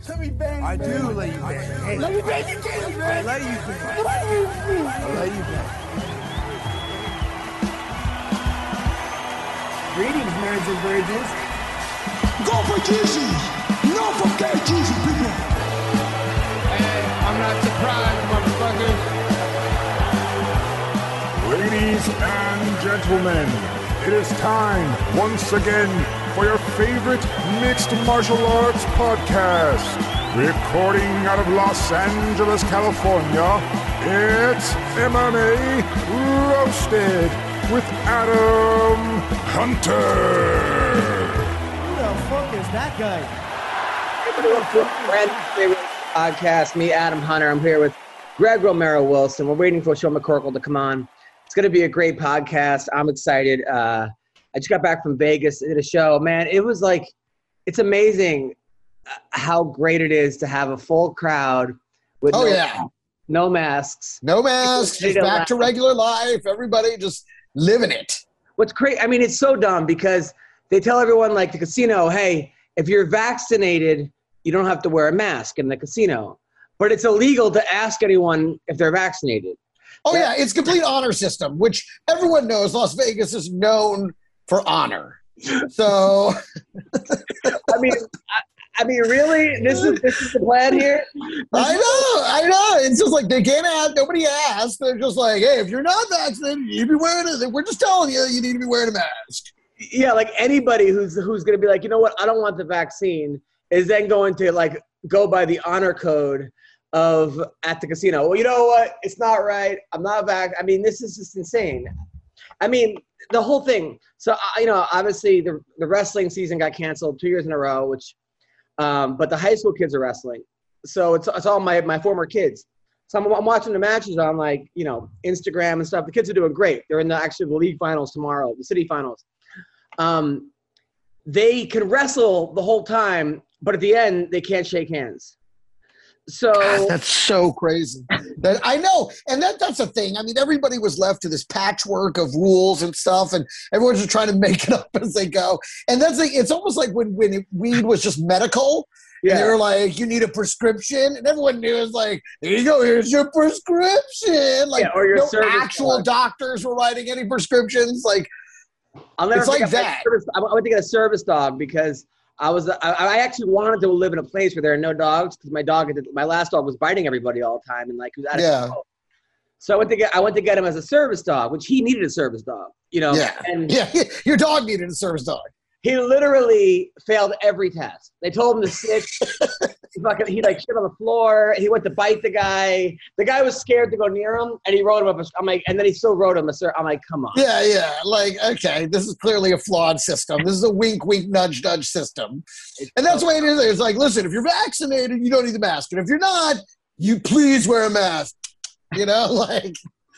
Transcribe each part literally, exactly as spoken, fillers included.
Let me bang. I man. do let you bang. Hey, let me bang you, James, man. I let you bang. I let you bang. Greetings, marrieds and virgins. Go for Jesus. No forget Jesus, people. Hey, I'm not surprised, motherfuckers. Ladies and gentlemen, it is time once again for your favorite mixed martial arts podcast. Recording out of Los Angeles, California, it's M M A Roasted with Adam Hunter. Who the fuck is that guy? Brand new podcast. Me, Adam Hunter. I'm here with Greg Romero Wilson. We're waiting for Sean McCorkle to come on. It's going to be a great podcast. I'm excited. Uh, I just got back from Vegas, did a show. Man, it was like, it's amazing how great it is to have a full crowd with oh, no, yeah. no masks. No masks, just back to regular life. Everybody just living it. What's crazy, I mean, it's so dumb because they tell everyone, like the casino, hey, if you're vaccinated, you don't have to wear a mask in the casino. But it's illegal to ask anyone if they're vaccinated. Oh, yeah, it's complete honor system, which everyone knows Las Vegas is known for honor. So, I mean, I, I mean, really, this is this is the plan here. I know, I know. It's just like they can't ask. Nobody asked. They're just like, hey, if you're not vaccinated, you be wearing it. We're just telling you, you need to be wearing a mask. Yeah, like anybody who's who's going to be like, you know what, I don't want the vaccine, is then going to like go by the honor code of at the casino. Well, you know what? It's not right. I'm not back. I mean, this is just insane. I mean, the whole thing. So, uh, you know, obviously the the wrestling season got canceled two years in a row, which, um, but the high school kids are wrestling. So it's it's all my, my former kids. So I'm, I'm watching the matches on like, you know, Instagram and stuff. The kids are doing great. They're in the actually the league finals tomorrow, the city finals. Um, they can wrestle the whole time, but at the end they can't shake hands. So God, that's so crazy. That I know, and that that's the thing. I mean, everybody was left to this patchwork of rules and stuff, and everyone's just trying to make it up as they go. And that's like, it's almost like when when weed was just medical. Yeah. And they were like, you need a prescription, and everyone knew it was like, here you go, here's your prescription. Like, yeah, or your no actual card. Doctors were writing any prescriptions. Like, I'll never it's like that. Service, I went to get a service dog because I was I, I actually wanted to live in a place where there are no dogs because my dog my last dog was biting everybody all the time and like he was out of yeah. control. So I went to get I went to get him as a service dog, which he needed a service dog, you know. Yeah, and yeah. Your dog needed a service dog. He literally failed every test. They told him to sit. he, fucking, he like shit on the floor. He went to bite the guy. The guy was scared to go near him, and he wrote him up. A, I'm like, and then he still wrote him a sir. I'm like, come on. Yeah, yeah. Like, okay, this is clearly a flawed system. This is a wink, wink, nudge, nudge system, it's and that's so the way it is. It's like, listen, if you're vaccinated, you don't need the mask, and if you're not, you please wear a mask. You know, like.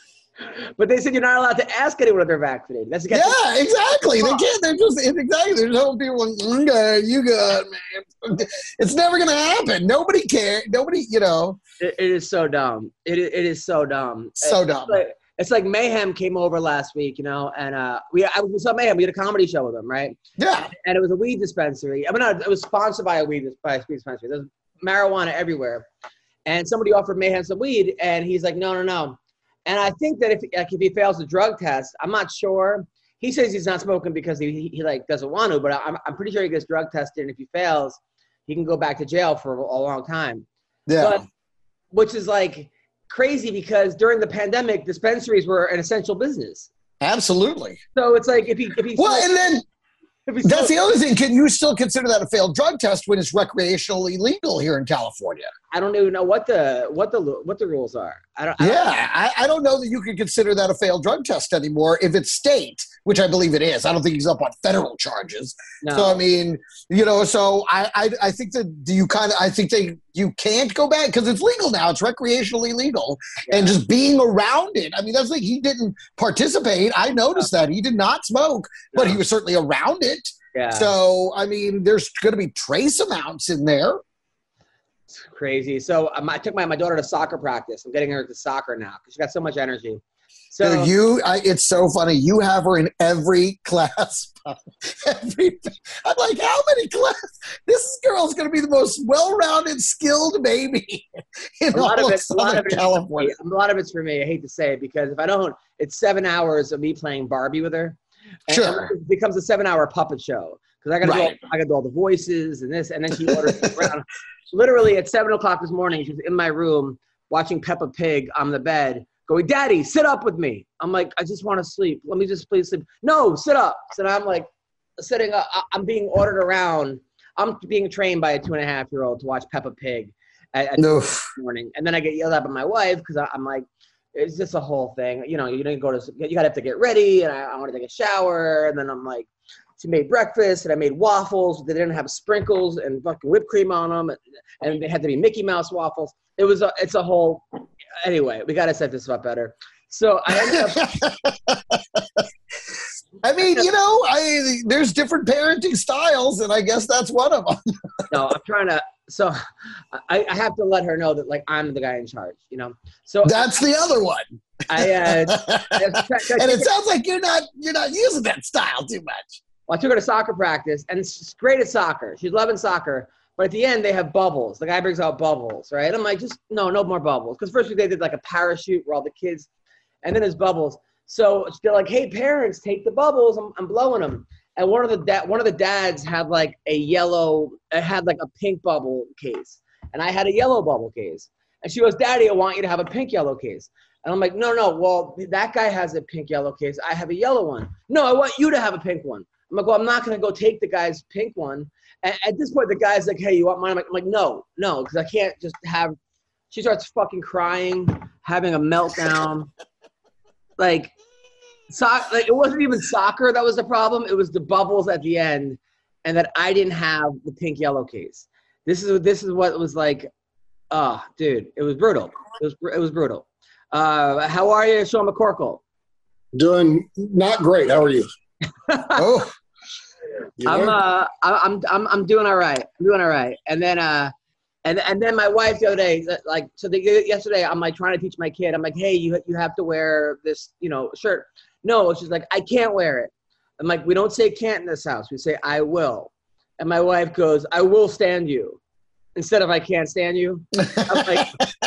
But they said you're not allowed to ask anyone if they're vaccinated. That's yeah, the- exactly. They can't. They're just exactly. They're just telling people, okay, you got it, man. It's never gonna happen. Nobody cares. Nobody, you know. It, it is so dumb. It it is so dumb. So it, dumb. It's like, it's like Mayhem came over last week, you know, and uh, we I, we saw Mayhem. We had a comedy show with them, right? Yeah. And it was a weed dispensary. I mean, no, it was sponsored by a weed by a weed dispensary. There's marijuana everywhere, and somebody offered Mayhem some weed, and he's like, no, no, no. And I think that if like if he fails the drug test, I'm not sure. He says he's not smoking because he, he, he like doesn't want to, but I'm I'm pretty sure he gets drug tested, and if he fails, he can go back to jail for a, a long time. Yeah. But, which is like crazy because during the pandemic, dispensaries were an essential business. Absolutely. So it's like if he if he well, and then that's the other thing. Can you still consider that a failed drug test when it's recreationally legal here in California? I don't even know what the what the what the rules are. I don't. I yeah, don't I, I don't know that you can consider that a failed drug test anymore if it's state, which I believe it is. I don't think he's up on federal charges. No. So I mean, you know, so I I, I think that do you kind of I think they you can't go back because it's legal now. It's recreationally legal, yeah. And just being around it. I mean, that's like he didn't participate. I noticed no. that he did not smoke, no. but he was certainly around it. Yeah. So I mean, there's going to be trace amounts in there. It's crazy. So um, I took my, my daughter to soccer practice. I'm getting her to soccer now because she's got so much energy. So Dude, you, I, it's so funny. You have her in every class. every, I'm like, how many classes? This girl's going to be the most well-rounded, skilled baby in a lot all of of it, a lot Southern of it's California. for me. A lot of it's for me. I hate to say it because if I don't, it's seven hours of me playing Barbie with her. And Sure. it becomes a seven-hour puppet show because I got to Right. do, all- I got to do all the voices and this, and then she orders me around. Literally at seven o'clock this morning, she was in my room watching Peppa Pig on the bed, going, "Daddy, sit up with me." I'm like, "I just want to sleep. Let me just please sleep." "No, sit up." So now I'm like sitting up. I- I'm being ordered around. I'm being trained by a two and a half year old to watch Peppa Pig at, at No. in the morning, and then I get yelled at by my wife because I'm like, it's just a whole thing. You know, you didn't go to, you gotta have to get ready, and I, I want to take a shower, and then I'm like, she made breakfast, and I made waffles. They didn't have sprinkles and fucking whipped cream on them, and, and they had to be Mickey Mouse waffles. It was a, it's a whole. Anyway, we gotta set this up better. So I ended up. I mean, you know, I there's different parenting styles, and I guess that's one of them. No, I'm trying to. So I, I have to let her know that like I'm the guy in charge. You know. So That's the other one. I. Uh, and it sounds like you're not you're not using that style too much. Well, I took her to soccer practice, and she's great at soccer. She's loving soccer. But at the end, they have bubbles. The guy brings out bubbles, right? I'm like, just, no, no more bubbles. Because first week they did like a parachute where all the kids, and then there's bubbles. So they're like, "Hey, parents, take the bubbles. I'm, I'm blowing them." And one of the da- one of the dads had like a yellow, it had like a pink bubble case. And I had a yellow bubble case. And she goes, "Daddy, I want you to have a pink yellow case." And I'm like, no, no, well, that guy has a pink yellow case. I have a yellow one. "No, I want you to have a pink one." I'm like, "Well, I'm not going to go take the guy's pink one." And at this point, the guy's like, "Hey, you want mine?" I'm like, I'm like no, no, because I can't just have. She starts fucking crying, having a meltdown. like, so, like, it wasn't even soccer that was the problem. It was the bubbles at the end, and that I didn't have the pink yellow case. This is this is what it was like. Oh, dude, it was brutal. It was it was brutal. Uh, how are you, Sean McCorkle? Doing not great. How are you? Oh, You I'm there? uh I- I'm I'm I'm doing all right. I'm doing all right. And then uh and and then my wife the other day, like so the, yesterday I'm like trying to teach my kid. I'm like, "Hey, you you have to wear this, you know, shirt." No, she's like, "I can't wear it." I'm like, "We don't say can't in this house. We say I will." And my wife goes, "I will stand you," instead of "I can't stand you." I'm like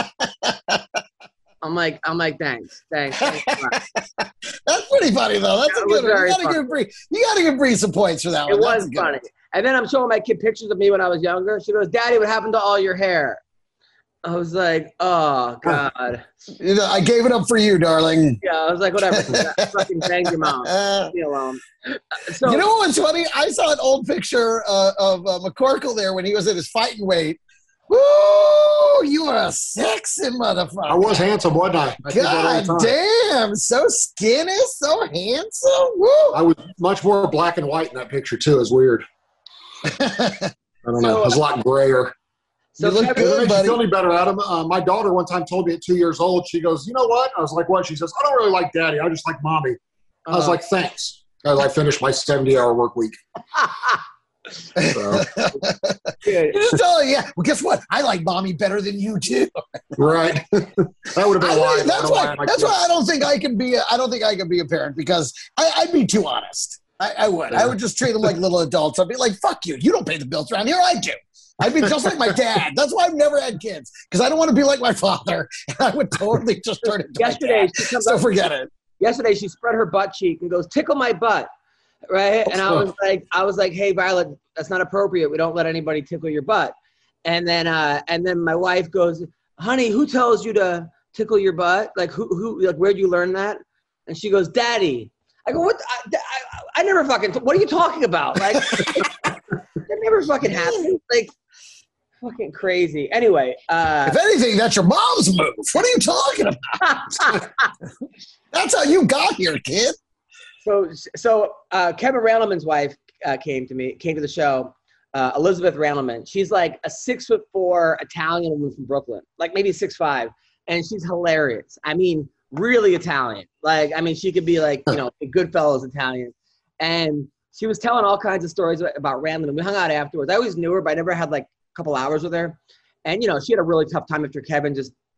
I'm like I'm like thanks, thanks. thanks a lot." that's pretty funny though. That's That a was good one. You very gotta funny. give Bree, you gotta give Bree some points for that It one. That's was a good funny. one. And then I'm showing my kid pictures of me when I was younger. She goes, "Daddy, what happened to all your hair?" I was like, "Oh God." You know, I gave it up for you, darling. Yeah, I was like, "Whatever." Fucking bang your mom. Uh, Leave me alone. So you know what's funny? I saw an old picture uh, of uh, McCorkle there when he was at his fighting weight. Woo! You are a sexy motherfucker. I was handsome, wasn't I? I think that all God the time. damn, so skinny, so handsome. Woo! I was much more black and white in that picture too. It's weird. I don't know. So- It was a lot grayer. so You look Kevin- It good, makes you buddy. feel any better, Adam. Uh, my daughter one time told me at two years old, she goes, "You know what?" I was like, "What?" She says, "I don't really like daddy. I just like mommy." I was uh, like, "Thanks." As I finished my seventy-hour work week. So, dude, You just tell her, yeah. Well, guess what? I like mommy better than you too. right. That would have been I a lie. think but I that's don't why. lie like That's this. why I don't think I can be. A, I don't think I can be a parent because I, I'd be too honest. I, I would. I would just treat them like little adults. I'd be like, "Fuck you. You don't pay the bills around here. I do." I'd be just like my dad. That's why I've never had kids because I don't want to be like my father. And I would totally just turn into my yesterday dad. she comes So up, forget it. yesterday she spread her butt cheek and goes, "Tickle my butt." Right? And I was like, I was like, "Hey, Violet, that's not appropriate. We don't let anybody tickle your butt." And then, uh, and then my wife goes, "Honey, who tells you to tickle your butt? Like, who, who, like, where'd you learn that?" And she goes, "Daddy." I go, "What? I, I, I never fucking. What are you talking about? Like, that never fucking happened. Like, fucking crazy." Anyway, uh, If anything, that's your mom's move. What are you talking about? That's how you got here, kid. So, so uh, Kevin Randleman's wife uh, came to me, came to the show. Uh, Elizabeth Randleman. She's like a six foot four Italian woman from Brooklyn, like maybe six five, and she's hilarious. I mean, really Italian. Like, I mean, she could be like, you know, a Goodfellas Italian. And she was telling all kinds of stories about Randleman. We hung out afterwards. I always knew her, but I never had like a couple hours with her. And you know, she had a really tough time after Kevin just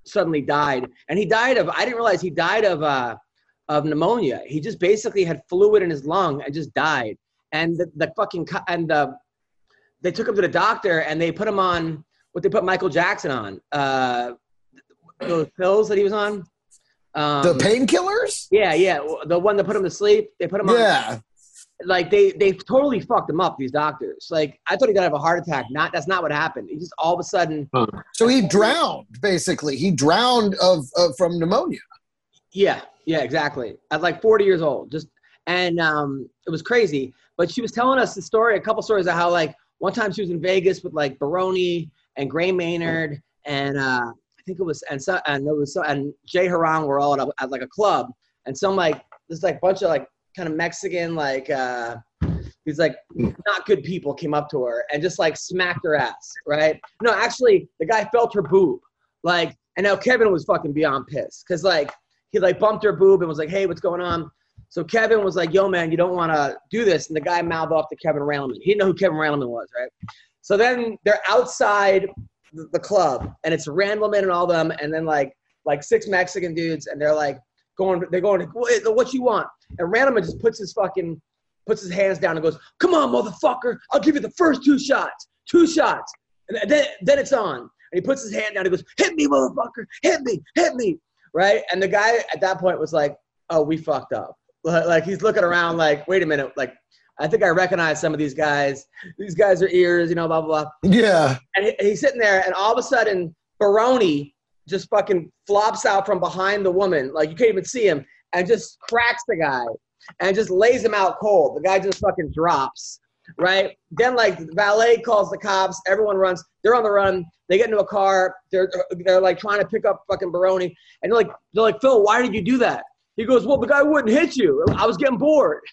suddenly died. And he died of, I didn't realize he died of uh, of pneumonia. He just basically had fluid in his lung and just died. And the, the fucking, and the, they took him to the doctor and they put him on what they put Michael Jackson on. Uh, those pills that he was on. Um, the painkillers? Yeah, yeah. The one that put him to sleep. They put him on. Yeah. Like they, they totally fucked him up, these doctors. Like I thought he died of a heart attack. Not that's not what happened. He just all of a sudden. So he drowned, basically. He drowned of, of from pneumonia. Yeah, yeah, exactly. At like forty years old, just and um, it was crazy. But she was telling us the story, a couple stories of how like one time she was in Vegas with like Baroni and Gray Maynard and uh, I think it was and so and it was so and Jay Harang were all at, a, at like a club and some like this like bunch of like. kind of Mexican, like uh, these like not good people came up to her and just like smacked her ass, right? No, actually, the guy felt her boob, like, and now Kevin was fucking beyond pissed because like he like bumped her boob and was like, "Hey, what's going on?" So Kevin was like, "Yo, man, you don't want to do this," and the guy mouthed off to Kevin Randleman. He didn't know who Kevin Randleman was, right? So then they're outside the, the club and it's Randleman and all them, and then like like six Mexican dudes, and they're like. Going, they're going, what you want? And Randleman just puts his fucking, puts his hands down and goes, "Come on, motherfucker. I'll give you the first two shots. Two shots. And then, then it's on. And he puts his hand down and he goes, "Hit me, motherfucker. Hit me. Hit me." Right? And the guy at that point was like, "Oh, we fucked up." Like he's looking around like, wait a minute. Like, I think I recognize some of these guys. These guys are ears, you know, blah, blah, blah. Yeah. And he, he's sitting there and all of a sudden, Baroni just fucking flops out from behind the woman. Like you can't even see him and just cracks the guy and just lays him out cold. The guy just fucking drops, right? Then like the valet calls the cops. Everyone runs. They're on the run. They get into a car. They're, they're like trying to pick up fucking Baroni. And they're like, they're like, "Phil, why did you do that?" He goes, "Well, the guy wouldn't hit you. I was getting bored."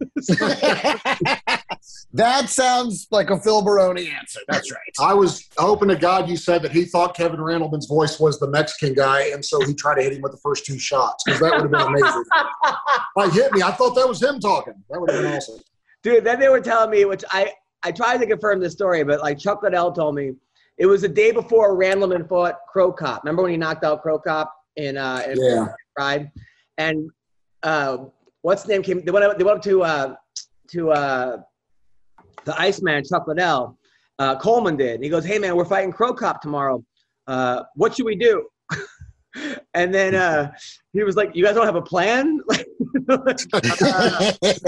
That sounds like a Phil Baroni answer. That's right. I was hoping to God you said that he thought Kevin Randleman's voice was the Mexican guy, and so he tried to hit him with the first two shots because that would have been amazing. Like, hit me. I thought that was him talking. That would have been awesome. Dude, then they were telling me, which I, I tried to confirm this story, but like Chuck Liddell told me, it was the day before Randleman fought Crow Cop. Remember when he knocked out Crow Cop in, uh, in yeah. Pride? And uh, what's the name came? They went up, they went up to uh, to uh, the Iceman, Chuck Liddell. Uh, Coleman did. He goes, "Hey man, we're fighting Crow Cop tomorrow. Uh, what should we do?" And then uh, he was like, "You guys don't have a plan?" uh,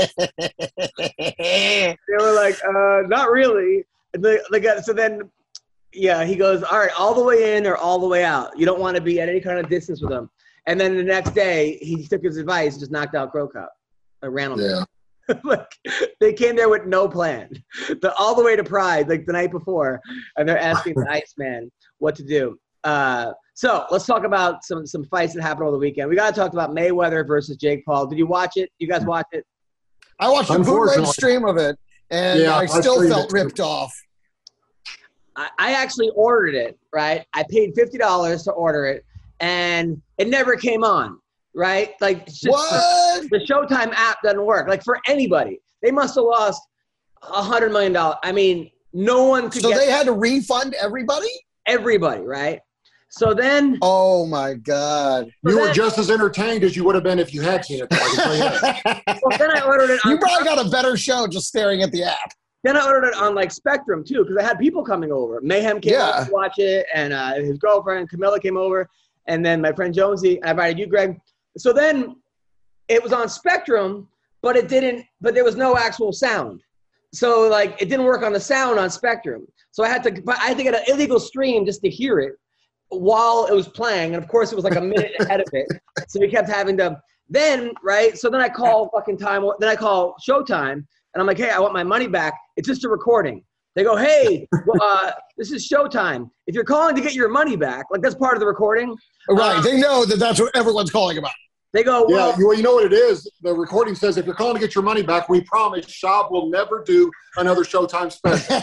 they were like, uh, "Not really." And they, they got, so then, yeah, he goes, "All right, all the way in or all the way out. You don't want to be at any kind of distance with them." And then the next day, he took his advice and just knocked out Crow Cop. I ran him. Yeah. Like they came there with no plan, the, all the way to Pride, like the night before, and they're asking the Iceman what to do. Uh, so let's talk about some some fights that happened over the weekend. We got to talk about Mayweather versus Jake Paul. Did you watch it? You guys watch it? I watched a bootleg stream of it, and yeah, I still I felt ripped off. I, I actually ordered it. Right, I paid fifty dollars to order it, and it never came on. Right? Like just, what? The Showtime app doesn't work. Like for anybody, they must have lost a hundred million dollars. I mean, no one could. So get they had to refund everybody. Everybody, right? So then. Oh my God! You so were then, just as entertained as you would have been if you had seen it. I can tell you that. Well, then I ordered it. On, you probably got a better show just staring at the app. Then I ordered it on like Spectrum too, because I had people coming over. Mayhem came yeah. over to watch it, and uh, his girlfriend Camilla came over, and then my friend Jonesy. I invited you, Greg. So then it was on Spectrum, but it didn't, but there was no actual sound. So like it didn't work on the sound on Spectrum. So I had to, but I had to get an illegal stream just to hear it while it was playing. And of course it was like a minute ahead of it. So we kept having to, then, right. So then I call fucking time, then I call Showtime and I'm like, "Hey, I want my money back. It's just a recording." They go, "Hey, well, uh, this is Showtime. If you're calling to get your money back, like that's part of the recording." Right. Um, they know that that's what everyone's calling about. They go, well, yeah, you, well, you know what it is? The recording says, "If you're calling to get your money back, we promise Shab will never do another Showtime special."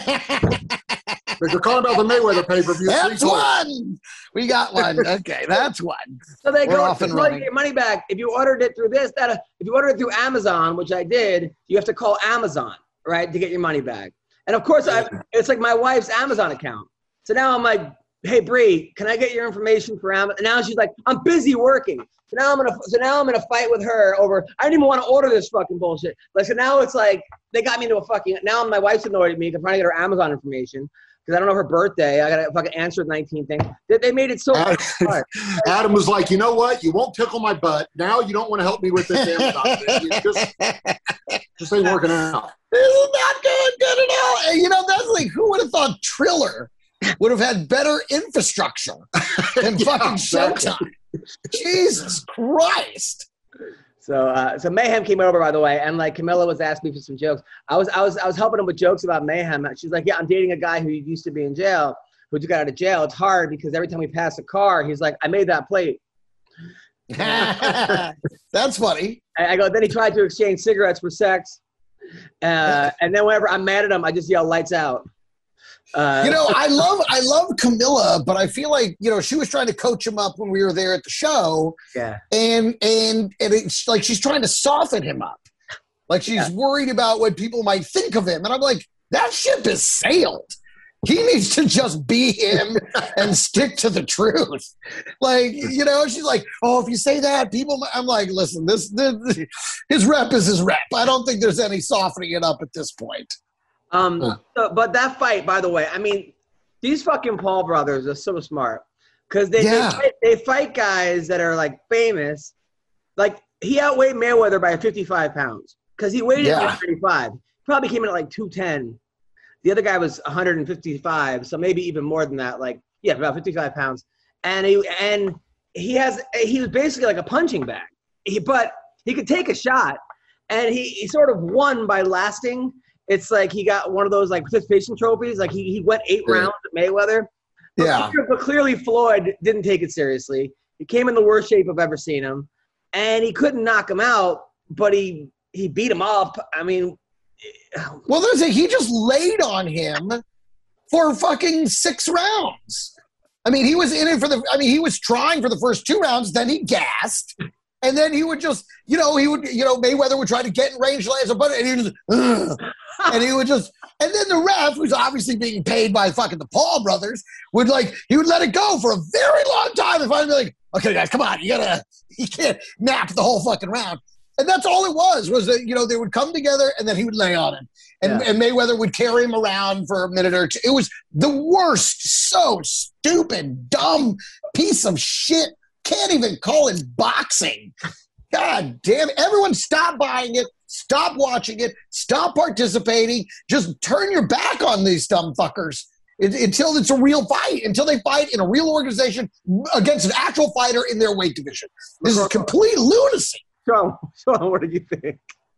If you're calling about the Mayweather pay-per-view, that's one. We got one. Okay, that's one. So they We're go, off "If and you want to running. get your money back, if you ordered it through this, that, uh, if you ordered it through Amazon, which I did, you have to call Amazon, right, to get your money back." And of course, I, it's like my wife's Amazon account. So now I'm like, hey Bree, can I get your information for Amazon? And now she's like, I'm busy working. So now I'm gonna so now I'm gonna fight with her over. I didn't even want to order this fucking bullshit. Like so now it's like they got me into a fucking. Now my wife's annoyed at me. I'm trying to get her Amazon information because I don't know her birthday. I gotta fucking answer the nineteen thing. They, they made it so hard. Adam was like, you know what? You won't tickle my butt. Now you don't want to help me with this Amazon thing. You just, just ain't working out. This is not going good at all. And, you know, that's like, who would have thought Triller would have had better infrastructure than Yeah, fucking exactly. Showtime? Jesus Christ. So, uh, so Mayhem came over, by the way, and like Camilla was asking me for some jokes. I was, I was, I was helping him with jokes about Mayhem. She's like, "Yeah, I'm dating a guy who used to be in jail, who just got out of jail. It's hard because every time we pass a car, he's like, I made that plate.' That's funny. And I go, then he tried to exchange cigarettes for sex, uh, and then whenever I'm mad at him, I just yell, lights out. Uh, You know, I love I love Camilla, but I feel like, you know, she was trying to coach him up when we were there at the show, yeah, and and and it's like she's trying to soften him up. Like she's Yeah. worried about what people might think of him. And I'm like, that ship has sailed. He needs to just be him and stick to the truth. Like, you know, she's like, oh, if you say that, people, might-" I'm like, listen, this, this his rep is his rep. I don't think there's any softening it up at this point. Um, Huh. so, but that fight, by the way, I mean, these fucking Paul brothers are so smart because they, Yeah. they, fight, they fight guys that are like famous. Like he outweighed Mayweather by fifty-five pounds because he weighed Yeah. at one thirty-five. Probably came in at like two ten. The other guy was one hundred fifty-five, so maybe even more than that. Like, yeah, about fifty-five pounds. And he and he has he was basically like a punching bag. He, but he could take a shot, and he, he sort of won by lasting. It's like he got one of those like participation trophies. Like he, he went eight Yeah. rounds at Mayweather. But, Yeah. clear- but clearly Floyd didn't take it seriously. He came in the worst shape I've ever seen him, and he couldn't knock him out. But he he beat him up. I mean, Well, there's a, he just laid on him for fucking six rounds. I mean, he was in it for the, I mean, he was trying for the first two rounds, then he gassed. And then he would just, you know, he would, you know, Mayweather would try to get in range, lands a butt, and he would just, "Ugh." and he would just, and then the ref, who's obviously being paid by fucking the Paul brothers, would like, he would let it go for a very long time and finally be like, okay, guys, come on, you gotta, you can't nap the whole fucking round. And that's all it was, was that, you know, they would come together and then he would lay on him. And, Yeah. and Mayweather would carry him around for a minute or two. It was the worst, so stupid, dumb piece of shit. Can't even call it boxing. God damn it. Everyone stop buying it. Stop watching it. Stop participating. Just turn your back on these dumb fuckers it, until it's a real fight, until they fight in a real organization against an actual fighter in their weight division. This is complete lunacy. Sean, Sean, what did you think?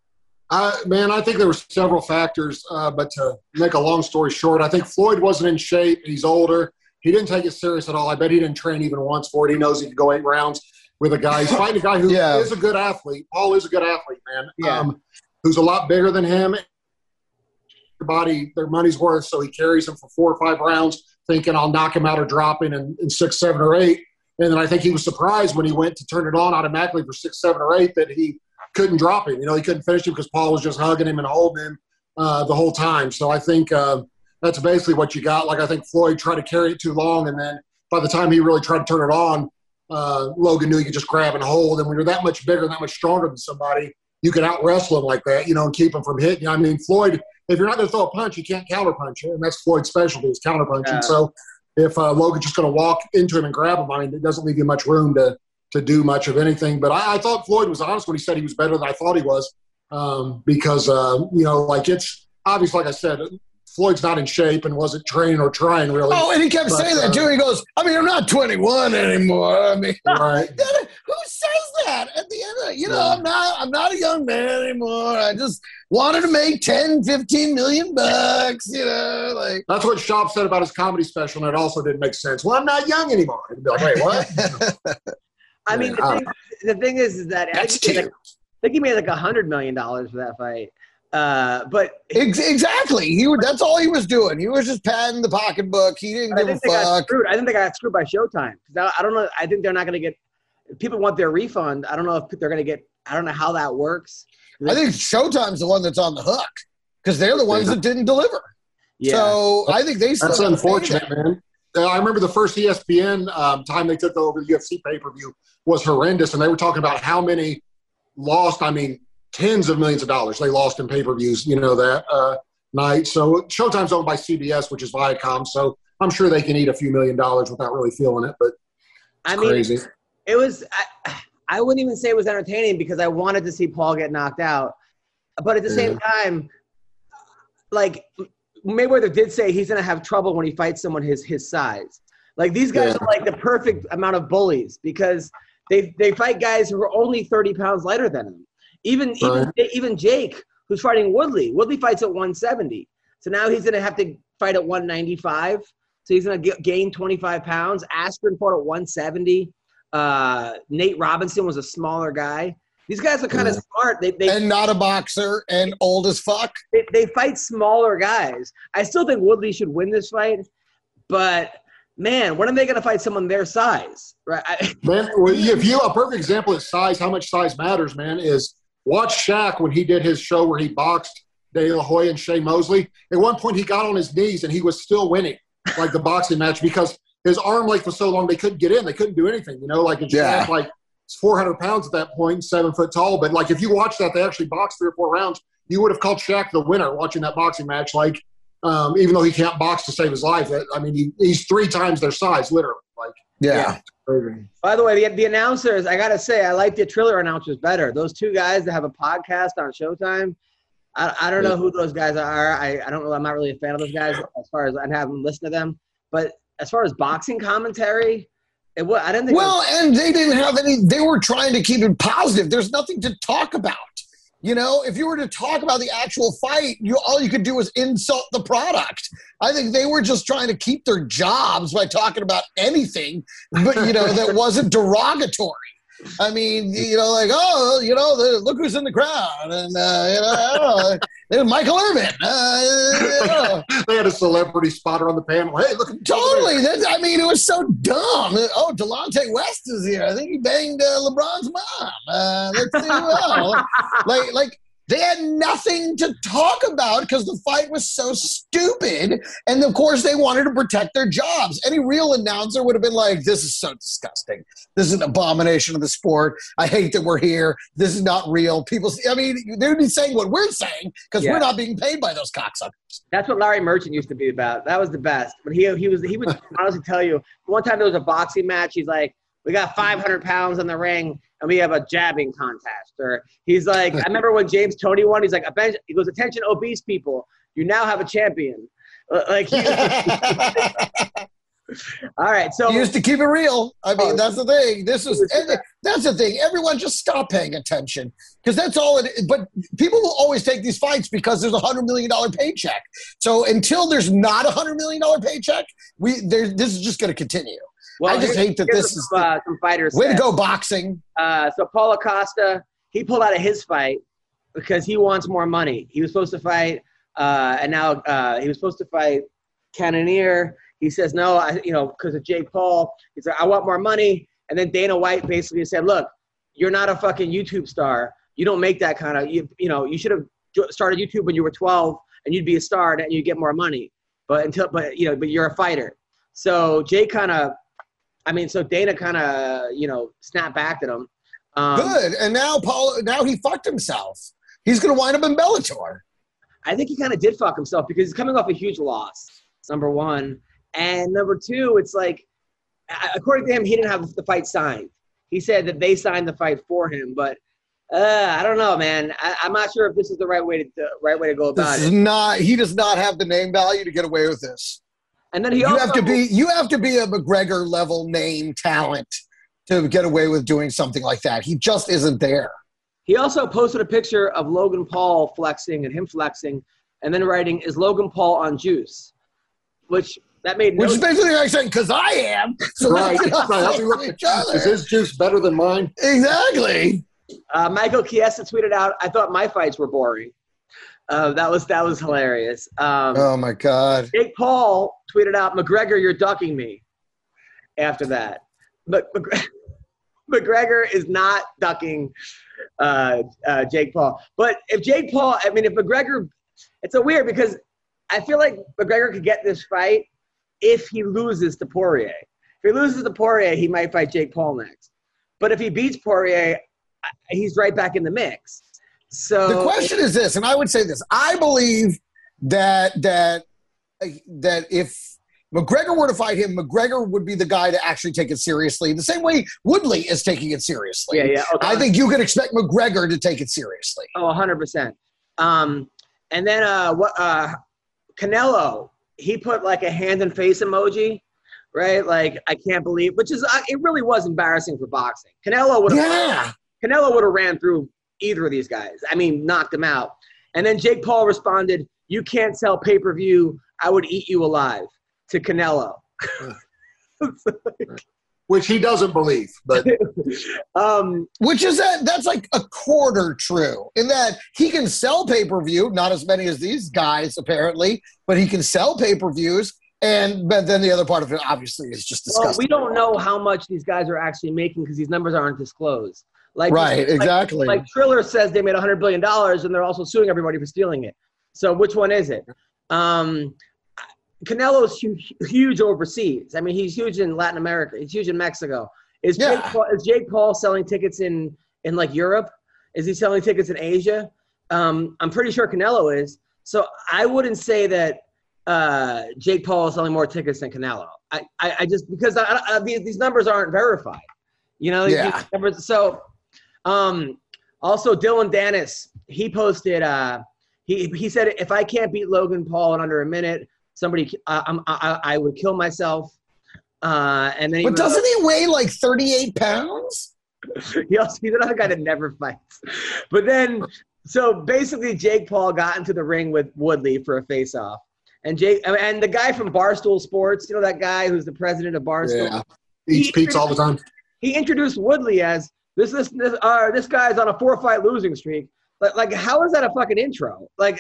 Uh, man, I think there were several factors, uh, but to make a long story short, I think Floyd wasn't in shape. He's older. He didn't take it serious at all. I bet he didn't train even once for it. He knows he could go eight rounds with a guy. He's fighting a guy who Yeah. is a good athlete. Paul is a good athlete, man. Yeah. Um, who's a lot bigger than him. Their body, their money's worth, so he carries him for four or five rounds, thinking I'll knock him out or drop him in, in six, seven, or eight. And then I think he was surprised when he went to turn it on automatically for six, seven, or eight that he couldn't drop him. You know, he couldn't finish him because Paul was just hugging him and holding him uh, the whole time. So I think uh, that's basically what you got. Like I think Floyd tried to carry it too long, and then by the time he really tried to turn it on, uh, Logan knew he could just grab and hold. And when you're that much bigger, that much stronger than somebody, you can out wrestle him like that, you know, and keep him from hitting. I mean, Floyd, if you're not going to throw a punch, you can't counter punch it, and that's Floyd's specialty is counter punching. Yeah. So if uh, Logan's just going to walk into him and grab him, I mean, it doesn't leave you much room to to do much of anything. But I, I thought Floyd was honest when he said he was better than I thought he was, um, because uh, you know, like it's obvious. Like I said, Floyd's not in shape and wasn't training or trying really. Oh, and he kept But, saying that uh, too. He goes, I mean, I'm not twenty-one anymore. I mean, Right. who says that at the end of it? You know, Yeah. I'm not, I'm not a young man anymore. I just wanted to make ten, fifteen million bucks, you know, like. That's what Schaub said about his comedy special, and it also didn't make sense. Well, I'm not young anymore. I'd be like, wait, what? I mean, the Yeah. thing, the thing is, is that I That's think, he made cute. like, I think he made like a hundred million dollars for that fight. Uh, but Ex- exactly. He would, that's all he was doing. He was just padding the pocketbook. He didn't I give a think they got fuck. screwed. I think they got screwed by Showtime. 'Cause I I don't know. I think they're not going to get. If people want their refund, I don't know if they're going to get. I don't know how that works. I think Showtime's the one that's on the hook because they're the ones that didn't deliver. Yeah. So I think they still That's gotta pay unfortunate, them. man. uh, I remember the first E S P N um, time they took over the U F C pay-per-view was horrendous, and they were talking about how many lost, I mean, tens of millions of dollars they lost in pay-per-views, you know, that uh, night. So Showtime's owned by C B S, which is Viacom, so I'm sure they can eat a few million dollars without really feeling it, but it's I mean, crazy. It was I, I wouldn't even say it was entertaining because I wanted to see Paul get knocked out. But at the same time, like Mayweather did say he's going to have trouble when he fights someone his his size. Like these guys Yeah. are like the perfect amount of bullies because they they fight guys who are only thirty pounds lighter than him. Even Right. even even Jake, who's fighting Woodley. Woodley fights at one seventy. So now he's going to have to fight at one ninety-five. So he's going to gain twenty-five pounds. Askren fought at one seventy. Uh, Nate Robinson was a smaller guy. These guys are kind of Yeah. smart. They they, And not a boxer and old as fuck. they they fight smaller guys. I still think Woodley should win this fight, but man, when are they going to fight someone their size? Right? I, Man, well, if you a perfect example of size, how much size matters, man, is watch Shaq when he did his show where he boxed De La Hoya and Shane Mosley. At one point, he got on his knees and he was still winning, like the boxing match, because his arm length was so long they couldn't get in. They couldn't do anything, you know. Like in Yeah. Shaq, like it's four hundred pounds at that point, seven foot tall. But like if you watch that, they actually boxed three or four rounds. You would have called Shaq the winner watching that boxing match. Like um, even though he can't box to save his life, I mean, he, he's three times their size, literally. Like Yeah. by the way, the, the announcers, I got to say, I like the Triller announcers better. Those two guys that have a podcast on Showtime, I, I don't know who those guys are. I, I don't know. I'm not really a fan of those guys as far as I haven't listened to them. But as far as boxing commentary, it was, I didn't think. Well, it was, and they didn't have any, they were trying to keep it positive. There's nothing to talk about. You know, if you were to talk about the actual fight, you all you could do was insult the product. I think they were just trying to keep their jobs by talking about anything, but, you know, that wasn't derogatory. I mean, you know, like, oh, you know, the, look who's in the crowd. And, uh, you know, I don't know, there's Michael Irvin. Uh, you know. They had a celebrity spotter on the panel. Hey, look. Totally. That, I mean, it was so dumb. Oh, Delonte West is here. I think he banged uh, LeBron's mom. Uh, let's see. Well, like, like they had nothing to talk about because the fight was so stupid. And of course, they wanted to protect their jobs. Any real announcer would have been like, "This is so disgusting. This is an abomination of the sport. I hate that we're here. This is not real." People, I mean, they would be saying what we're saying because Yeah. we're not being paid by those cocksuckers. That's what Larry Merchant used to be about. That was the best. But he he was he would honestly tell you. One time there was a boxing match. He's like, "We got five hundred pounds in the ring, and we have a jabbing contest." Or he's like, I remember when James Toney won. He's like, he goes, "Attention, obese people, you now have a champion." Uh, Like, he, all right. So He used to keep it real. I mean, Oh. that's the thing. This is and that's the thing. Everyone just stop paying attention because that's all it is. But people will always take these fights because there's a hundred million dollar paycheck. So until there's not a hundred million dollar paycheck, we there. This is just going to continue. well, I just here's- hate that here's this what is some, uh, some fighters. way to said. go boxing. Uh, so Paulo Acosta, he pulled out of his fight because he wants more money. He was supposed to fight, uh, and now uh, he was supposed to fight Cannonier. He says no, I, you know, because of Jake Paul. He's like, I want more money. And then Dana White basically said, look, you're not a fucking YouTube star. You don't make that kind of, you, you know, you should have started YouTube when you were twelve, and you'd be a star and you get more money. But until, but you know, but you're a fighter. So Jay kind of, I mean, so Dana kind of, you know, snapped back at him. Um, Good. And now Paul. Now he fucked himself. He's going to wind up in Bellator. I think he kind of did fuck himself because he's coming off a huge loss, number one. And number two, it's like, according to him, he didn't have the fight signed. He said that they signed the fight for him. But uh, I don't know, man. I, I'm not sure if this is the right way to the right way to go about This is it. not. He does not have the name value to get away with this. And then he You also have to be. You have to be a McGregor level name talent to get away with doing something like that. He just isn't there. he also posted a picture of Logan Paul flexing and him flexing, and then writing, "Is Logan Paul on juice?" Which that made no Which is basically like saying, because I am. So Right. let's not Right. fight with each other. Is his juice better than mine? Exactly. Uh, Michael Chiesa tweeted out, "I thought my fights were boring." Uh, that was that was hilarious. Um, Oh, my God. Jake Paul tweeted out, "McGregor, you're ducking me." After that, but McGregor, McGregor is not ducking uh, uh, Jake Paul. But if Jake Paul, I mean, if McGregor, it's so weird because I feel like McGregor could get this fight if he loses to Poirier. If he loses to Poirier, he might fight Jake Paul next. But if he beats Poirier, he's right back in the mix. So the question is this, and I would say this: I believe that that that if McGregor were to fight him, McGregor would be the guy to actually take it seriously, the same way Woodley is taking it seriously. Yeah, yeah. Okay. I think you can expect McGregor to take it seriously. Oh, one hundred percent. Um, and then uh, what? Uh, Canelo, he put like a hand and face emoji, right? Like, I can't believe, which is, uh, it really was embarrassing for boxing. Canelo would have, Yeah. Canelo would have ran through either of these guys. I mean, knocked them out. And then Jake Paul responded, "You can't sell pay-per-view. I would eat you alive," to Canelo. Which he doesn't believe, but um, Which is that that's like a quarter true in that he can sell pay-per-view, not as many as these guys apparently, but he can sell pay-per-views. And but then the other part of it obviously is just disgusting. well, we don't know how much these guys are actually making because these numbers aren't disclosed. Like, Right, like, exactly. Like Triller says they made one hundred billion dollars and they're also suing everybody for stealing it. So which one is it? Um, Canelo's huge, huge overseas. I mean, he's huge in Latin America. He's huge in Mexico. Is, Yeah. Jake, Paul, is Jake Paul selling tickets in, in like Europe? Is he selling tickets in Asia? Um, I'm pretty sure Canelo is. So I wouldn't say that uh, Jake Paul is selling more tickets than Canelo. I, I, I just because I, I, these, these numbers aren't verified. You know, Yeah. these numbers. So um, also Dylan Dennis, he posted. Uh, he he said, if I can't beat Logan Paul in under a minute, somebody uh, I'm, I I would kill myself. Uh, and then he But wrote- doesn't he weigh like thirty-eight pounds? he also, he's another guy that never fights. But then, so basically, Jake Paul got into the ring with Woodley for a face-off, and Jake and the guy from Barstool Sports, you know that guy who's the president of Barstool. yeah, eats He- pizza all the time. He introduced Woodley as this this this uh this guy's on a four-fight losing streak. Like, like how is that a fucking intro? Like,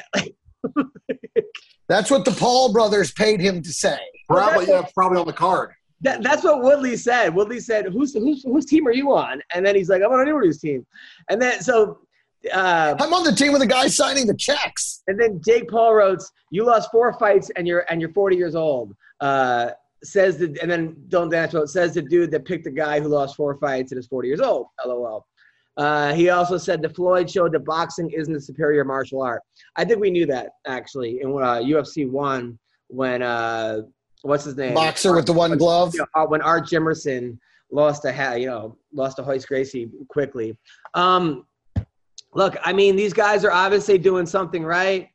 That's what the Paul brothers paid him to say. Probably, yeah, probably on the card. that, that's what Woodley said. Woodley said, "Who's who's whose team are you on?" And then he's like, "I'm on anybody's team." And then so. Uh, I'm on the team with the guy signing the checks. And then Jake Paul wrote, "You lost four fights and you're and you're forty years old." Uh, says the and then Dylan Dennis wrote, says the dude that picked the guy who lost four fights and is forty years old. LOL. Uh, he also said the Floyd showed that boxing isn't a superior martial art. I think we knew that actually in uh, U F C one when uh, what's his name? Boxer with the one glove. You know, when Art Jimerson lost to ha- you know lost to Hoist Gracie quickly. Um, Look, I mean, these guys are obviously doing something right,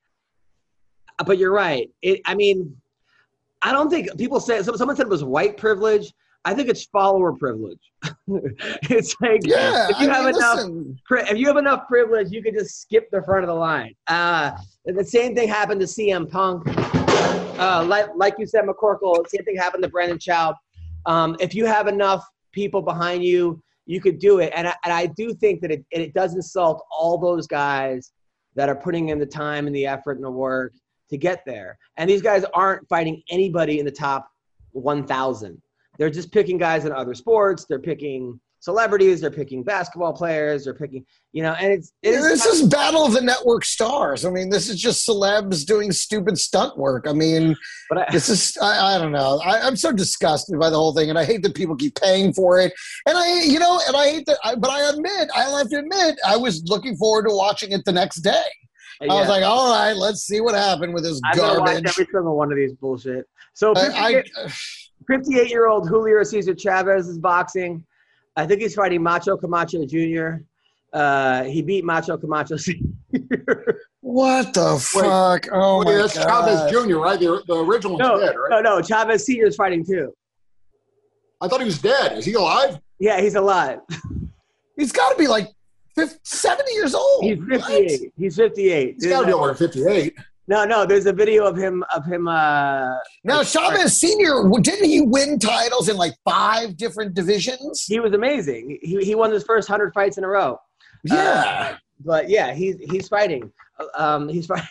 but you're right. It, I mean, I don't think people say someone said it was white privilege. I think it's follower privilege. It's like Yeah, if you I have mean, enough, listen. pri- if you have enough privilege, you can just skip the front of the line. Uh, and the same thing happened to C M Punk. Uh, like like you said, McCorkle. Same thing happened to Brandon Chow. Um, if you have enough people behind you, you could do it. And I, and I do think that it, it does insult all those guys that are putting in the time and the effort and the work to get there. And these guys aren't fighting anybody in the top one thousand. They're just picking guys in other sports. They're picking celebrities. They're picking basketball players. They're picking, you know, and it's, it is This is Battle of the Network Stars. I mean, this is just celebs doing stupid stunt work. I mean, but I, this is, I, I don't know. I, I'm so disgusted by the whole thing, and I hate that people keep paying for it. And I, you know, and I hate that, I, but I admit, I have to admit, I was looking forward to watching it the next day. yeah. I was like, all right, let's see what happened with this I'm going to watch garbage. every single one of these bullshit. So I, I, fifty-eight-year-old Julio Cesar Chavez is boxing. I think he's fighting Macho Camacho Junior Uh, he beat Macho Camacho Senior what the fuck? Oh, Well, my that's God. Chavez Junior, right? The, the original no, one's dead, right? no, no. Chavez Senior is fighting too. I thought he was dead. Is he alive? Yeah, he's alive. He's got to be like fifty, seventy years old. He's fifty-eight. What? He's fifty-eight. He's got to be over fifty-eight. No, no. There's a video of him of him. Uh, Now, Chavez Senior, didn't he win titles in like five different divisions? he was amazing. He he won his first hundred fights in a row. Yeah. Uh, but yeah, he's he's fighting. Um, he's fighting.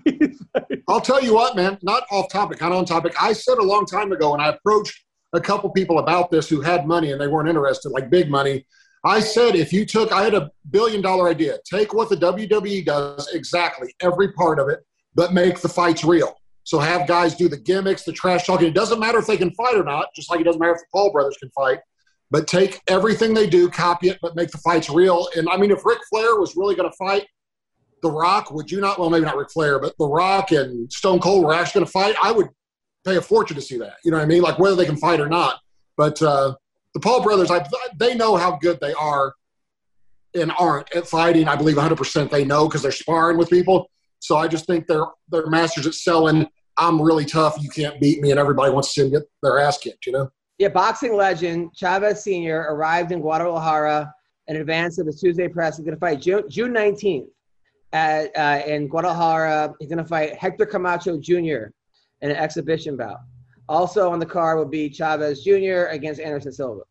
I'll tell you what, man, not off topic, not on topic. I said a long time ago when I approached a couple people about this who had money and they weren't interested, like big money. I said, if you took, I had a billion dollar idea, take what the W W E does, exactly every part of it, but make the fights real. So have guys do the gimmicks, the trash talking. It doesn't matter if they can fight or not, just like it doesn't matter if the Paul brothers can fight. But take everything they do, copy it, but make the fights real. And, I mean, if Ric Flair was really going to fight The Rock, would you not – well, maybe not Ric Flair, but The Rock and Stone Cold were actually going to fight, I would pay a fortune to see that. You know what I mean? Like whether they can fight or not. But uh, the Paul brothers, I, they know how good they are and aren't at fighting. I believe one hundred percent they know because they're sparring with people. So I just think they're they're masters at selling, I'm really tough, you can't beat me, and everybody wants to see them get their ass kicked, you know? Yeah, boxing legend Chavez Senior arrived in Guadalajara in advance of his Tuesday press. He's going to fight June, June nineteenth at, uh, in Guadalajara. He's going to fight Hector Camacho Junior in an exhibition bout. Also on the card will be Chavez Junior against Anderson Silva.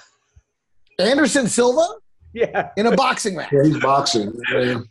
Anderson Silva? Yeah. In a boxing match. Yeah, he's boxing. Man.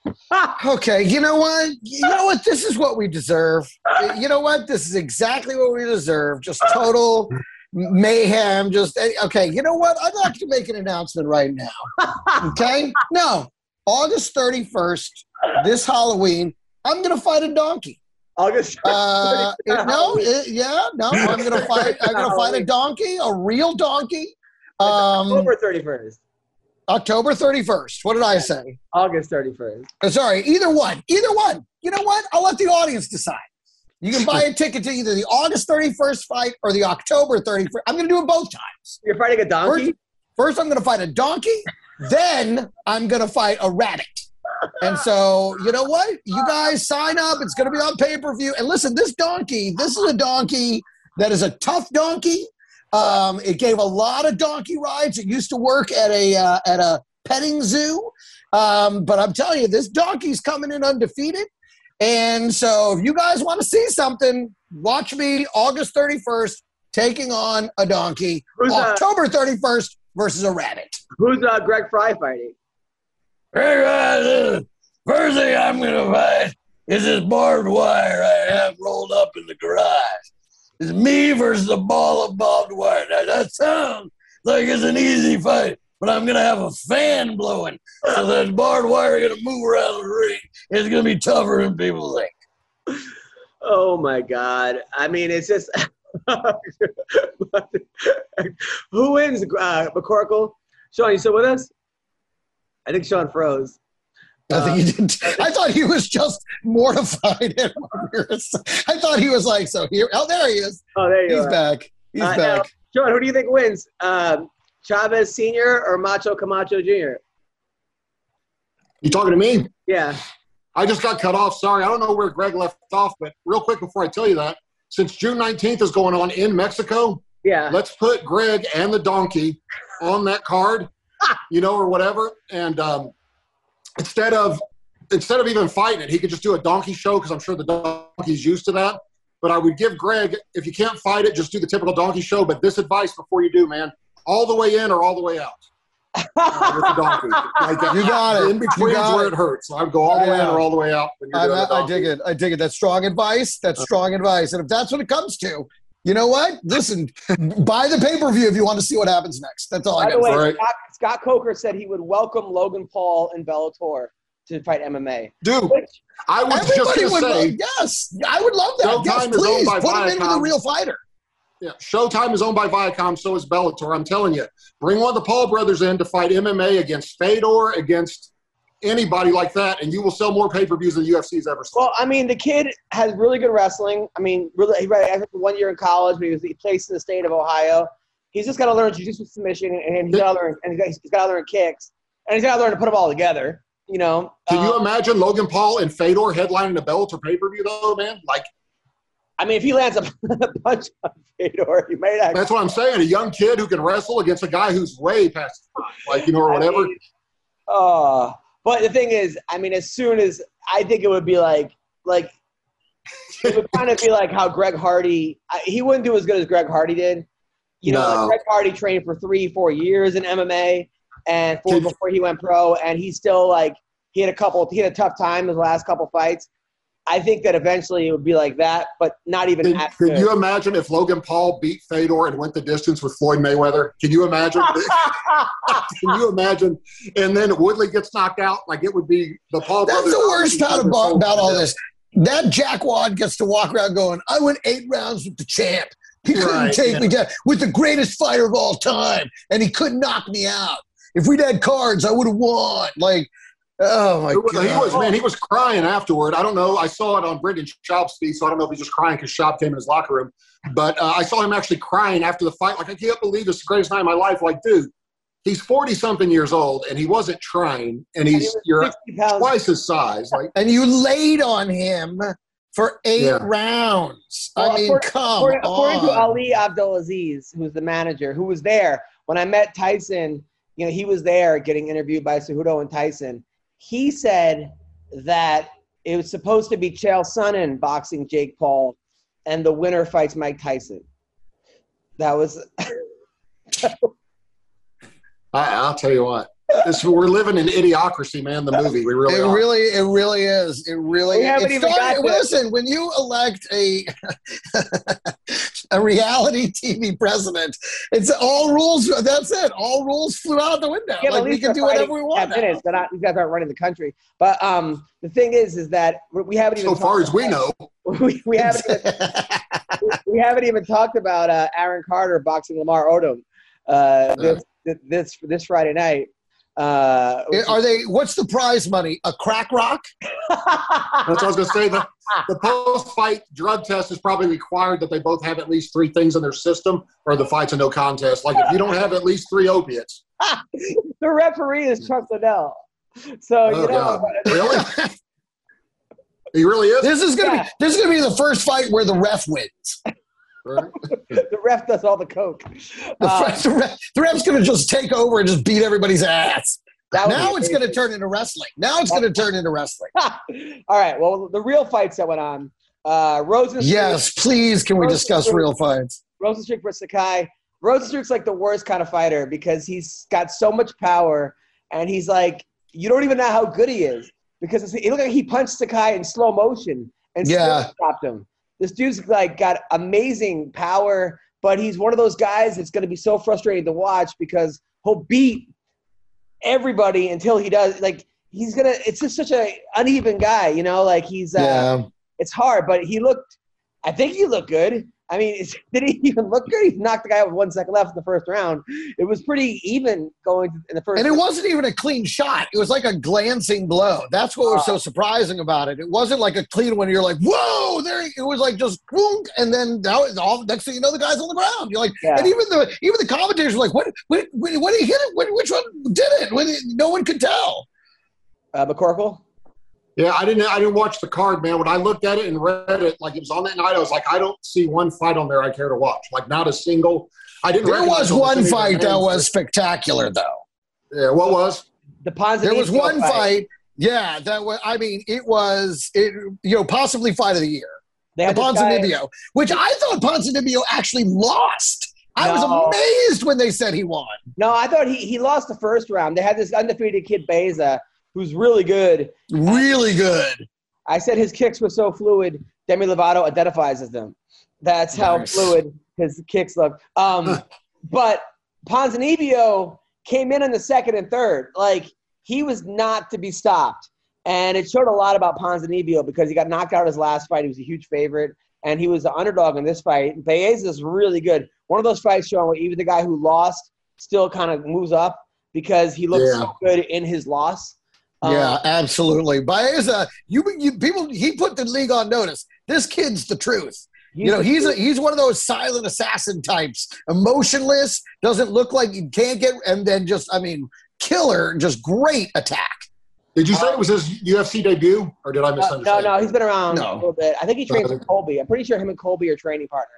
Okay, you know what? You know what? This is what we deserve. You know what? This is exactly what we deserve. Just total mayhem. Just okay. You know what? I'd like to make an announcement right now. Okay? No, August thirty-first, this Halloween, I'm gonna fight a donkey. August. Uh, it, no, it, yeah, no. I'm gonna fight. I'm gonna fight a donkey, a real donkey. Um, October thirty-first. October thirty-first. What did I say? August thirty-first. Uh, Sorry, either one. Either one. You know what? I'll let the audience decide. You can buy a ticket to either the August thirty-first fight or the October thirty-first. I'm going to do it both times. You're fighting a donkey? First, first I'm going to fight a donkey. Then I'm going to fight a rabbit. And so, you know what? You guys sign up. It's going to be on pay-per-view. And listen, this donkey, this is a donkey that is a tough donkey. Um, it gave a lot of donkey rides. It used to work at a uh, at a petting zoo. Um, but I'm telling you, this donkey's coming in undefeated. And so if you guys want to see something, watch me August thirty-first taking on a donkey. Who's, uh, October thirty-first versus a rabbit. Who's uh, Greg Fry fighting? Hey guys, first thing I'm going to fight is this barbed wire I have rolled up in the garage. It's me versus a ball of barbed wire. Now, that sounds like it's an easy fight, but I'm going to have a fan blowing, so that barbed wire is going to move around the ring. It's going to be tougher than people think. Oh, my God. I mean, it's just – who wins, uh, McCorkle? Sean, you still with us? I think Sean froze. I think he didn't. I thought he was just mortified. I thought he was like, so here. Oh, there he is. Oh, there you He's are. back. He's uh, back. Now, Sean, who do you think wins? Um, Chavez Senior or Macho Camacho Junior? You talking to me? Yeah. I just got cut off. Sorry. I don't know where Greg left off, but real quick before I tell you that, since June nineteenth is going on in Mexico, Yeah. let's put Greg and the donkey on that card, you know, or whatever. And um, instead of instead of even fighting it, he could just do a donkey show because I'm sure the donkey's used to that. But I would give Greg, if you can't fight it, just do the typical donkey show. But this advice before you do, man, all the way in or all the way out. Uh, with the donkey. Like, You got it. In between You is got where it. it hurts. So I'd go all the way in Yeah. or all the way out. When you're I, doing the I, I donkey. dig it. I dig it. That's strong advice. That's strong advice. And if that's what it comes to, you know what? Listen, buy the pay-per-view if you want to see what happens next. That's all I By got the to way, say. Right. Scott, Scott Coker said he would welcome Logan Paul and Bellator to fight M M A. Dude, I was just Everybody going would to say, love, yes, I would love that. Showtime Yes, is owned please, by put him in with a Viacom. real fighter. yeah, Showtime is owned by Viacom, so is Bellator. I'm telling you, bring one of the Paul brothers in to fight M M A against Fedor, against anybody like that, and you will sell more pay-per-views than the U F C's ever sold. Well, I mean, the kid has really good wrestling. I mean, really, he right, after one year in college, but he was he placed in the state of Ohio. He's just got to learn jiu-jitsu submission, and he's got to learn, and he's got to learn kicks, and he's got to learn to put them all together. You know, Can you Um, imagine Logan Paul and Fedor headlining a Bellator pay-per-view, though, man? Like, I mean, if he lands a punch on Fedor, he might actually. that's what I'm saying. A young kid who can wrestle against a guy who's way past his prime, like, you know, or I whatever. mean, uh, but the thing is, I mean, as soon as I think it would be like, like it would kind of be like how Greg Hardy. I, he wouldn't do as good as Greg Hardy did. You know, No. like Greg Hardy trained for three, four years in M M A, and four Did- before he went pro, and he's still like he had a couple. He had a tough time his last couple fights. I think that eventually it would be like that, but not even Can, that can good. you imagine if Logan Paul beat Fedor and went the distance with Floyd Mayweather? Can you imagine? Can you imagine? And then Woodley gets knocked out. Like, it would be the Paul That's brothers. the worst part about, about all this. that jackwad gets to walk around going, I went eight rounds with the champ. He couldn't Right, take yeah. me down with the greatest fighter of all time, and he couldn't knock me out. If we'd had cards, I would have won. Like, oh my He was, god, he was man. He was crying afterward. I don't know. I saw it on Brendan Schaub's feed, so I don't know if he's just crying because Schaub came in his locker room. But uh, I saw him actually crying after the fight. Like, I can't believe this is the greatest night of my life. Like, dude, he's forty something years old, and he wasn't trying, and And he he's was you're sixty pounds. twice his size. Like, and you laid on him for eight Yeah. rounds. Well, I mean, according- come according, according to on. Ali Abdulaziz, who's the manager, who was there when I met Tyson, you know, he was there getting interviewed by Cejudo and Tyson. He said that it was supposed to be Chael Sonnen boxing Jake Paul, and the winner fights Mike Tyson. That was I, I'll tell you what. This, we're living in Idiocracy, man. The movie, we really It are. really, it really is. It really. We haven't it even started- got to- listen, when you elect a a reality T V president, it's all rules. That's it. All rules flew out the window. Yeah, but like at we least can they're do whatever fighting we want. ten minutes. They're not, these guys aren't running the country. But um, the thing is, is that we haven't even So far talked as we about- know, we, we haven't even, we haven't even talked about uh, Aaron Carter boxing Lamar Odom uh, this, this this Friday night. Uh, Are they? What's the prize money? A crack rock? that's what I was going to say. The, the post-fight drug test is probably required that they both have at least three things in their system, or the fight's a no contest. Like, if you don't have at least three opiates. the referee is Chuck Liddell. So Oh, you know, God. Really? He really is? This is gonna Yeah. be. This is gonna be the first fight where the ref wins. Right? the ref does all the coke. The, Uh, ref, the, ref, the ref's gonna just take over and just beat everybody's ass. that would Now be it's gonna amazing. turn into wrestling. Now it's gonna turn into wrestling. All right. Well, the real fights that went on. Uh, Rosenstruck. Yes, please. Can we discuss real fights? Rosenstruck versus Sakai. Rosenstruck's like the worst kind of fighter because he's got so much power, and he's like, you don't even know how good he is because it's, it looked like he punched Sakai in slow motion and Yeah. still stopped him. This dude's like got amazing power, but he's one of those guys that's going to be so frustrating to watch because he'll beat everybody until he does. Like he's gonna. It's just such a uneven guy, you know. Like he's. Uh, Yeah. It's hard, but he looked. I think he looked good. I mean, is, did he even look good? He knocked the guy out with one second left in the first round. It was pretty even going in the first. And it wasn't even a clean shot. It was like a glancing blow. That's what was so surprising about it. It wasn't like a clean one. You're like, whoa, there. It was like just boom, and then now it's all. Next thing you know, the guy's on the ground. You're like, Yeah. and even the even the commentators were like, what, what, what, what did he hit it? What, which one did it? When it? No one could tell. uh, McCorkle. Yeah, I didn't. I didn't watch the card, man. When I looked at it and read it, like it was on that night, I was like, I don't see one fight on there I care to watch. Like not a single. I didn't. There recognize was almost one any of the fight that names. was spectacular, though. Yeah, what was? The Ponzinibbio There was one fight. fight. Yeah, that was. I mean, it was. It you know possibly fight of the year. They The had this guy- Ponzinibbio, which I thought Ponzinibbio actually lost. I No. was amazed when they said he won. No, I thought he, he lost the first round. They had this undefeated kid Beza, who's really good. Really good. I said his kicks were so fluid. Demi Lovato identifies as them. That's how Nice. fluid his kicks look. Um, but Ponzinibbio came in in the second and third. Like, he was not to be stopped. And it showed a lot about Ponzinibbio because he got knocked out his last fight. He was a huge favorite. And he was the underdog in this fight. Baeza is really good. One of those fights showing where even the guy who lost still kind of moves up because he looks Yeah. so good in his loss. Um, Yeah, absolutely. Baeza, you, you people, he put the league on notice. This kid's the truth. You know, he's a, he's one of those silent assassin types, emotionless, doesn't look like he can't get, and then just, I mean, killer, just great attack. Did you say it was his U F C debut, or did I Uh, misunderstand? no, no, he's been around No. a little bit. I think he trains with Colby. I'm pretty sure him and Colby are training partners.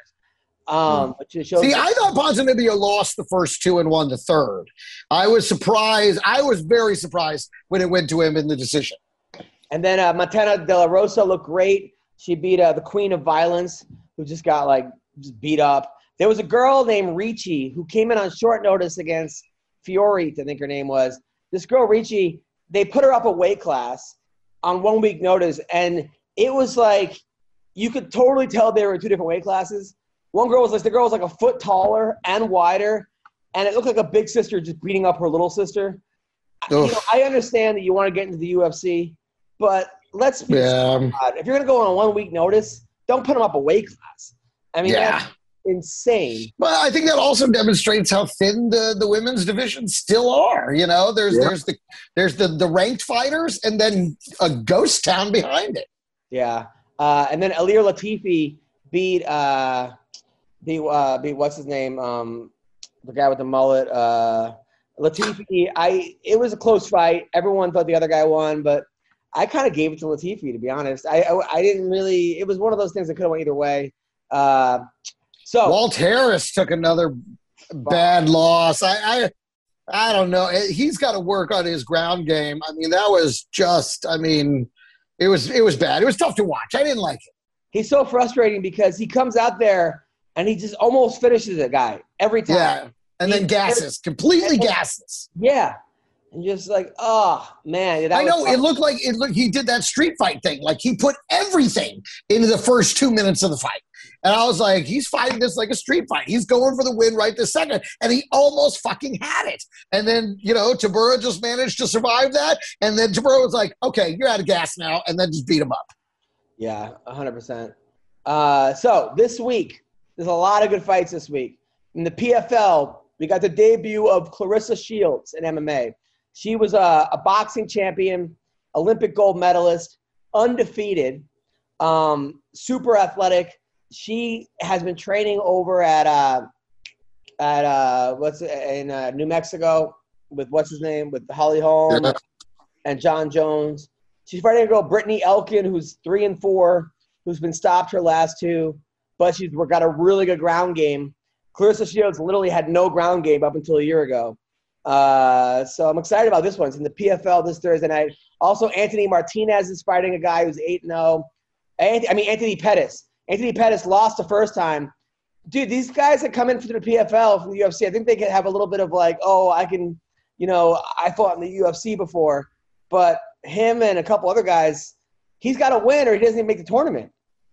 Um, but it shows See, I thought Ponzinibbio lost the first two and won the third. I was surprised. I was very surprised when it went to him in the decision. and then uh, Matena De La Rosa looked great. She beat uh, the Queen of Violence, who just got like just beat up. There was a girl named Ricci who came in on short notice against Fiore, I think her name was. This girl Ricci, they put her up a weight class on one week notice, and it was like you could totally tell they were in two different weight classes. One girl was like the girl was like a foot taller and wider, and it looked like a big sister just beating up her little sister. You Oof. know, I understand that you want to get into the U F C, but let's be Yeah. honest. If you're going to go on a one-week notice, don't put him up a weight class. I mean, Yeah. that's insane. Well, I think that also demonstrates how thin the, the women's divisions still are. You know, there's Yeah. there's the there's the, the ranked fighters and then a ghost town behind it. Yeah. Uh, and then Alir Latifi beat, uh, beat, uh, beat what's his name? Um, the guy with the mullet. Uh, Latifi, I it was a close fight. Everyone thought the other guy won, but I kind of gave it to Latifi, to be honest. I, I, I didn't really – it was one of those things that could have went either way. Uh, so Walt Harris took another bad loss. I, I I don't know. He's got to work on his ground game. I mean, that was just. I mean, it was it was bad. It was tough to watch. I didn't like it. he's so frustrating because he comes out there and he just almost finishes a guy every time. Yeah, and then He- gasses, completely and- gasses. Yeah. And just like, oh, man. that I know was it looked like it looked. He did that street fight thing. Like he put everything into the first two minutes of the fight, and I was like, he's fighting this like a street fight. He's going for the win right this second, and he almost fucking had it. And then you know, Tabura just managed to survive that, and then Tabura was like, okay, you're out of gas now, and then just beat him up. Yeah, one hundred percent. Uh, so this week, there's a lot of good fights this week. In the P F L, we got the debut of Clarissa Shields in M M A. She was a, a boxing champion, Olympic gold medalist, undefeated, um, super athletic. She has been training over at uh, at uh, what's it, in uh, New Mexico with what's his name with Holly Holm Yeah. and John Jones. She's fighting a girl, Brittany Elkin, who's three and four, who's been stopped her last two, but she's got a really good ground game. Clarissa Shields literally had no ground game up until a year ago. Uh, so I'm excited about this one. It's in the P F L this Thursday night. Also, Anthony Martinez is fighting a guy who's eight and oh. I mean, Anthony Pettis. Anthony Pettis lost the first time. Dude, these guys that come in for the P F L from the U F C, I think they can have a little bit of like, oh, I can, you know, I fought in the U F C before. But him and a couple other guys, he's got to win or he doesn't even make the tournament.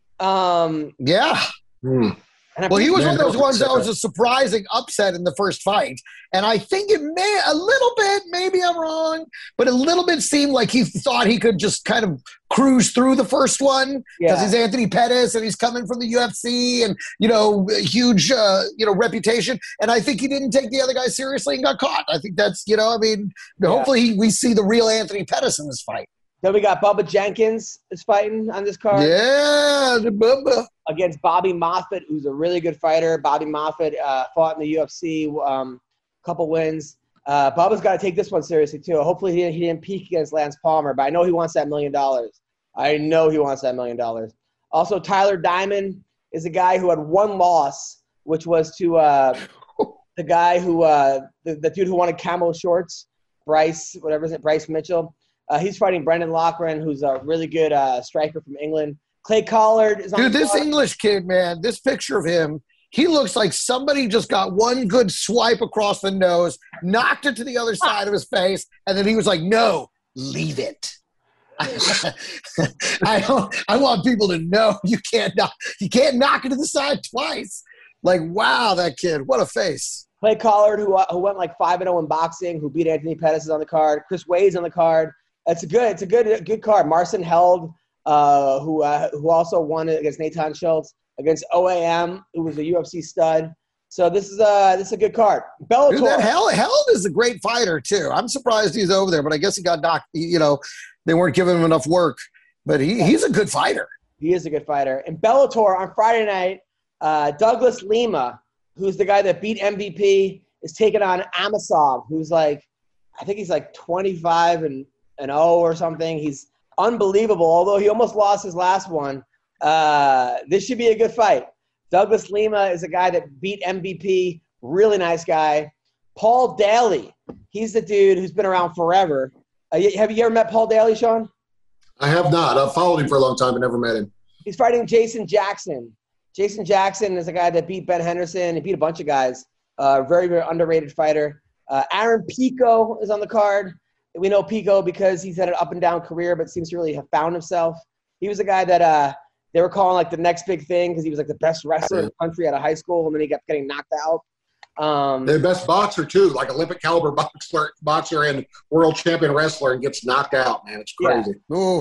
Um, Yeah. Hmm. and I Well, he was Man, one of those don't ones that upset was a surprising upset in the first fight. And I think it may, a little bit, maybe I'm wrong, but a little bit seemed like he thought he could just kind of cruise through the first one because Yeah. he's Anthony Pettis and he's coming from the U F C and, you know, a huge, uh, you know, reputation. And I think he didn't take the other guy seriously and got caught. I think that's, you know, I mean, hopefully he, we see the real Anthony Pettis in this fight. Then we got Bubba Jenkins is fighting on this card. Yeah, the Bubba. Against Bobby Moffett, who's a really good fighter. Bobby Moffett uh, fought in the U F C, um, couple wins. Uh, Bubba's got to take this one seriously, too. Hopefully he didn't, he didn't peak against Lance Palmer, but I know he wants that million dollars. I know he wants that million dollars. Also, Tyler Diamond is a guy who had one loss, which was to uh, the guy who uh, – the, the dude who wanted camo shorts, Bryce, whatever is it, Bryce Mitchell. Uh, he's fighting Brendan Loughran, who's a really good uh, striker from England. Clay Collard is on Dude, the this card. English kid, man, this picture of him, he looks like somebody just got one good swipe across the nose, knocked it to the other side of his face, and then he was like, no, leave it. I don't, I want people to know you can't knock, you can't knock it to the side twice. Like, wow, that kid, what a face. Clay Collard, who, uh, who went like five and oh in boxing, who beat Anthony Pettis, is on the card. Chris Wade's on the card. It's a good, it's a good, good card. Marcin Held, uh, who uh, who also won it against Nathan Schultz, against O A M, who was a U F C stud. So this is a this is a good card. Bellator. Dude, that Held, Held is a great fighter, too. I'm surprised he's over there, but I guess he got knocked, you know, they weren't giving him enough work. But he, he's a good fighter. He is a good fighter. In Bellator on Friday night, uh, Douglas Lima, who's the guy that beat M V P, is taking on Amasov, who's like, I think he's like twenty-five and an oh or something. He's unbelievable, although he almost lost his last one. Uh, this should be a good fight. Douglas Lima is a guy that beat M V P, really nice guy. Paul Daly, he's the dude who's been around forever. Uh, have you ever met Paul Daly, Sean? I have not. I've followed him for a long time, but never met him. He's fighting Jason Jackson. Jason Jackson is a guy that beat Ben Henderson. He beat a bunch of guys. Uh, very, very underrated fighter. Uh, Aaron Pico is on the card. We know Pico because he's had an up-and-down career, but seems to really have found himself. He was a guy that uh, they were calling like the next big thing because he was like the best wrestler in the country out of high school, and then he kept getting knocked out. Um, The best boxer, too, like Olympic caliber boxer, boxer and world champion wrestler and gets knocked out, man. It's crazy. Oof.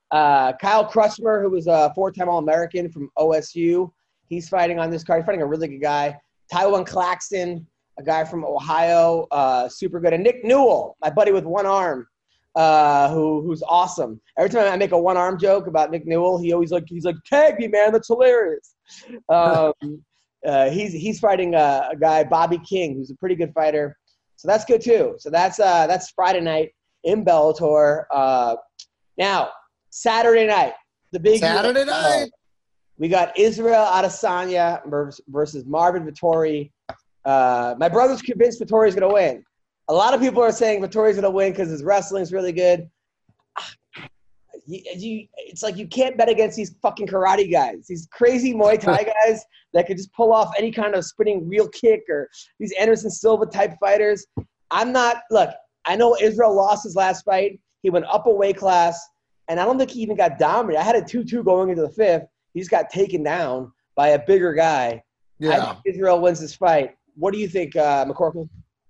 Uh, Kyle Krusmer, who was a four-time All-American from O S U, he's fighting on this card. He's fighting a really good guy. Tywone Claxton, a guy from Ohio, uh, super good. And Nick Newell, my buddy with one arm, uh, who who's awesome. Every time I make a one-arm joke about Nick Newell, he always like he's like, tag me, man, that's hilarious. Um, uh, he's he's fighting a, a guy, Bobby King, who's a pretty good fighter. So that's good too. So that's uh, that's Friday night in Bellator. Uh, now. Saturday night, the big Saturday night. We got Israel Adesanya versus Marvin Vettori. Uh, my brother's convinced Vettori is going to win. A lot of people are saying Vettori is going to win because his wrestling is really good. You, you, it's like you can't bet against these fucking karate guys, these crazy Muay Thai guys that could just pull off any kind of spinning real kick, or these Anderson Silva type fighters. I'm not – look, I know Israel lost his last fight. He went up a weight class. And I don't think he even got dominated. I had a two two going into the fifth. He just got taken down by a bigger guy. Yeah. I think Israel wins this fight. What do you think, uh, McCorkle?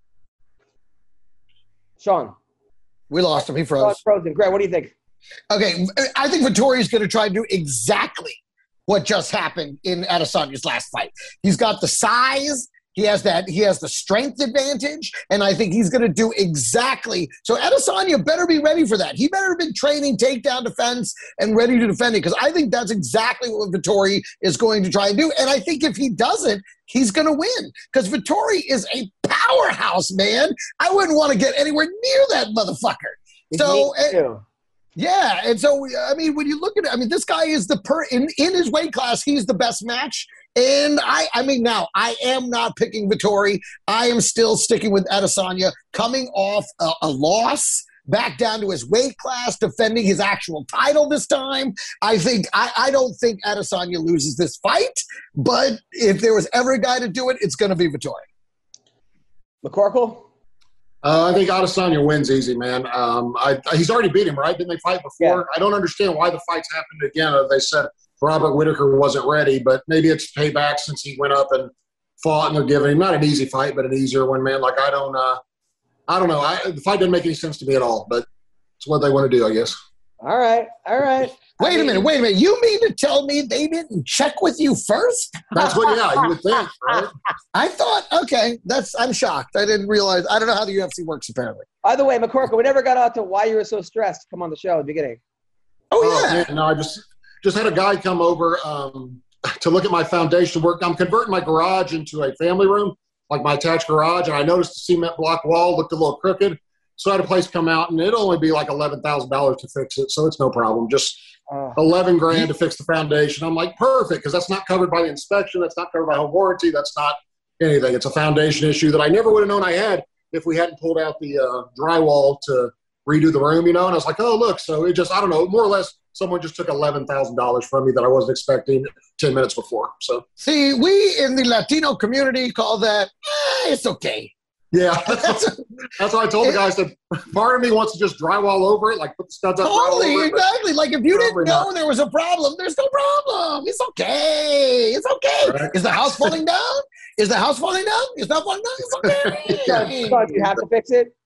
Sean. We lost him. He froze. Sean's frozen. Greg, what do you think? Okay, I think Vettori is going to try to do exactly what just happened in Adesanya's last fight. He's got the size. He has that. He has the strength advantage, and I think he's going to do exactly. So Adesanya better be ready for that. He better have been training takedown defense and ready to defend it, because I think that's exactly what Vettori is going to try and do. And I think if he doesn't, he's going to win, because Vettori is a powerhouse, man. I wouldn't want to get anywhere near that motherfucker. He's so. too. Yeah, and so, I mean, when you look at it, I mean, this guy is the per in, in his weight class, he's the best match. And I, I mean, now, I am not picking Vettori. I am still sticking with Adesanya, coming off a, a loss, back down to his weight class, defending his actual title this time. I think, I, I don't think Adesanya loses this fight, but if there was ever a guy to do it, it's going to be Vettori. McCorkle? Uh, I think Adesanya wins easy, man. Um, I, he's already beat him, right? Didn't they fight before? Yeah. I don't understand why the fights happened again. Uh, They said Robert Whitaker wasn't ready, but maybe it's payback since he went up and fought, and they're giving him not an easy fight, but an easier one, man. Like, I don't uh, I don't know. I, the fight didn't make any sense to me at all, but it's what they want to do, I guess. All right, all right. Wait I a mean, minute, wait a minute. You mean to tell me they didn't check with you first? That's what, yeah, you would think, right? I thought, okay, that's, I'm shocked. I didn't realize, I don't know how the U F C works, apparently. By the way, McCorkle, we never got out to why you were so stressed to come on the show at the beginning. Oh, yeah. man, no, I just just had a guy come over um, to look at my foundation work. I'm converting my garage into a family room, like my attached garage, and I noticed the cement block wall looked a little crooked. So I had a place come out, and it'd only be like eleven thousand dollars to fix it, so it's no problem. Just Uh, eleven grand to fix the foundation. I'm like, perfect, because that's not covered by the inspection. That's not covered by home warranty. That's not anything. It's a foundation issue that I never would have known I had if we hadn't pulled out the uh, drywall to redo the room, you know. And I was like, oh, look. So it just, I don't know, more or less someone just took eleven thousand dollars from me that I wasn't expecting ten minutes before. So See, we in the Latino community call that, eh, it's okay. yeah, that's, that's what I told the guy. I said, part of me wants to just drywall over it, like put the studs up. Totally, drywall over it, but exactly. Like if you didn't Probably know not. there was a problem, there's no problem. It's okay. It's okay. Right. Is the house falling down? Is the house falling down? It's not falling down. It's okay. Sean, Sean, do you have to fix it?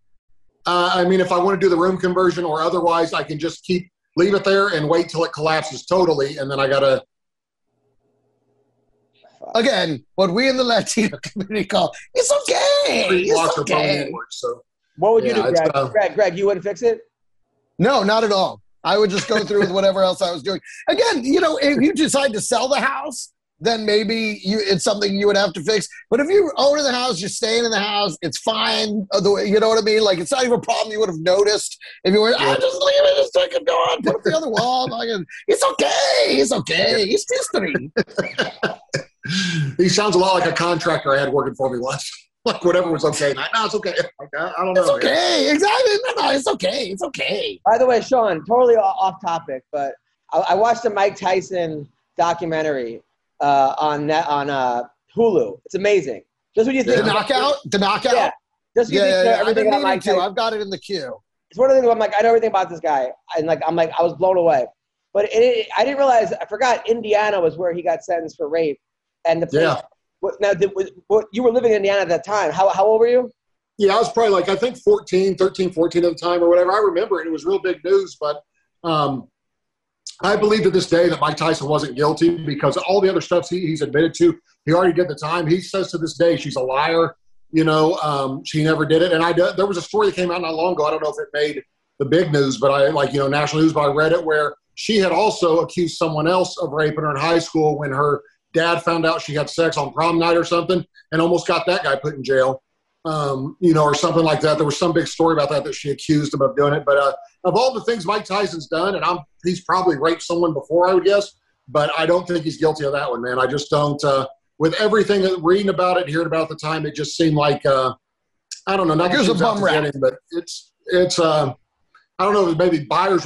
Uh, I mean, if I want to do the room conversion or otherwise, I can just keep leave it there and wait till it collapses totally, and then I gotta. Again, what we in the Latino community call, it's okay. It's okay. So What would you Yeah, do, it's, Greg? uh, Greg? Greg, you wouldn't fix it? No, not at all. I would just go through with whatever else I was doing. Again, you know, if you decide to sell the house, then maybe you, it's something you would have to fix. But if you own the house, you're staying in the house, it's fine. Uh, the way, you know what I mean? Like, it's not even a problem you would have noticed if you were, ah, just leave it a second, go on, put up the other wall. Like, it's okay. It's okay. It's history. he sounds a lot like a contractor I had working for me once. Like whatever was okay. No, it's okay. Like, I, I don't know. It's okay. Exactly. No, no, it's okay. It's okay. By the way, Sean, totally o- off topic, but I, I watched the Mike Tyson documentary uh, on net, on uh, Hulu. It's amazing. Just when you think The knockout? The knockout? Yeah. Just when Yeah, you yeah, think yeah. I've everything been about meaning Mike to. Tyson. I've got it in the queue. It's one of the things I'm like, I know everything about this guy, and like I'm like I was blown away. But it, it, I didn't realize. I forgot Indiana was where he got sentenced for rape, and the place, Yeah. what, now did, was, what, you were living in Indiana at that time. How how old were you? Yeah, I was probably like, I think fourteen, thirteen, fourteen at the time or whatever. I remember it. It was real big news, but um, I believe to this day that Mike Tyson wasn't guilty because all the other stuff he, he's admitted to, he already did the time. He says to this day she's a liar. You know, um, she never did it. And I there was a story that came out not long ago. I don't know if it made the big news, but I like, you know, national news, but I read it where she had also accused someone else of raping her in high school when her dad found out she had sex on prom night or something and almost got that guy put in jail. Um, you know, or something like that. There was some big story about that that she accused him of doing it. But uh, of all the things Mike Tyson's done, and I'm he's probably raped someone before, I would guess, but I don't think he's guilty of that one, man. I just don't. Uh, with everything reading about it, hearing about it at the time, it just seemed like uh, I don't know. Not Here's a bum rap, him, but it's it's. Uh, I don't know. Maybe buyers.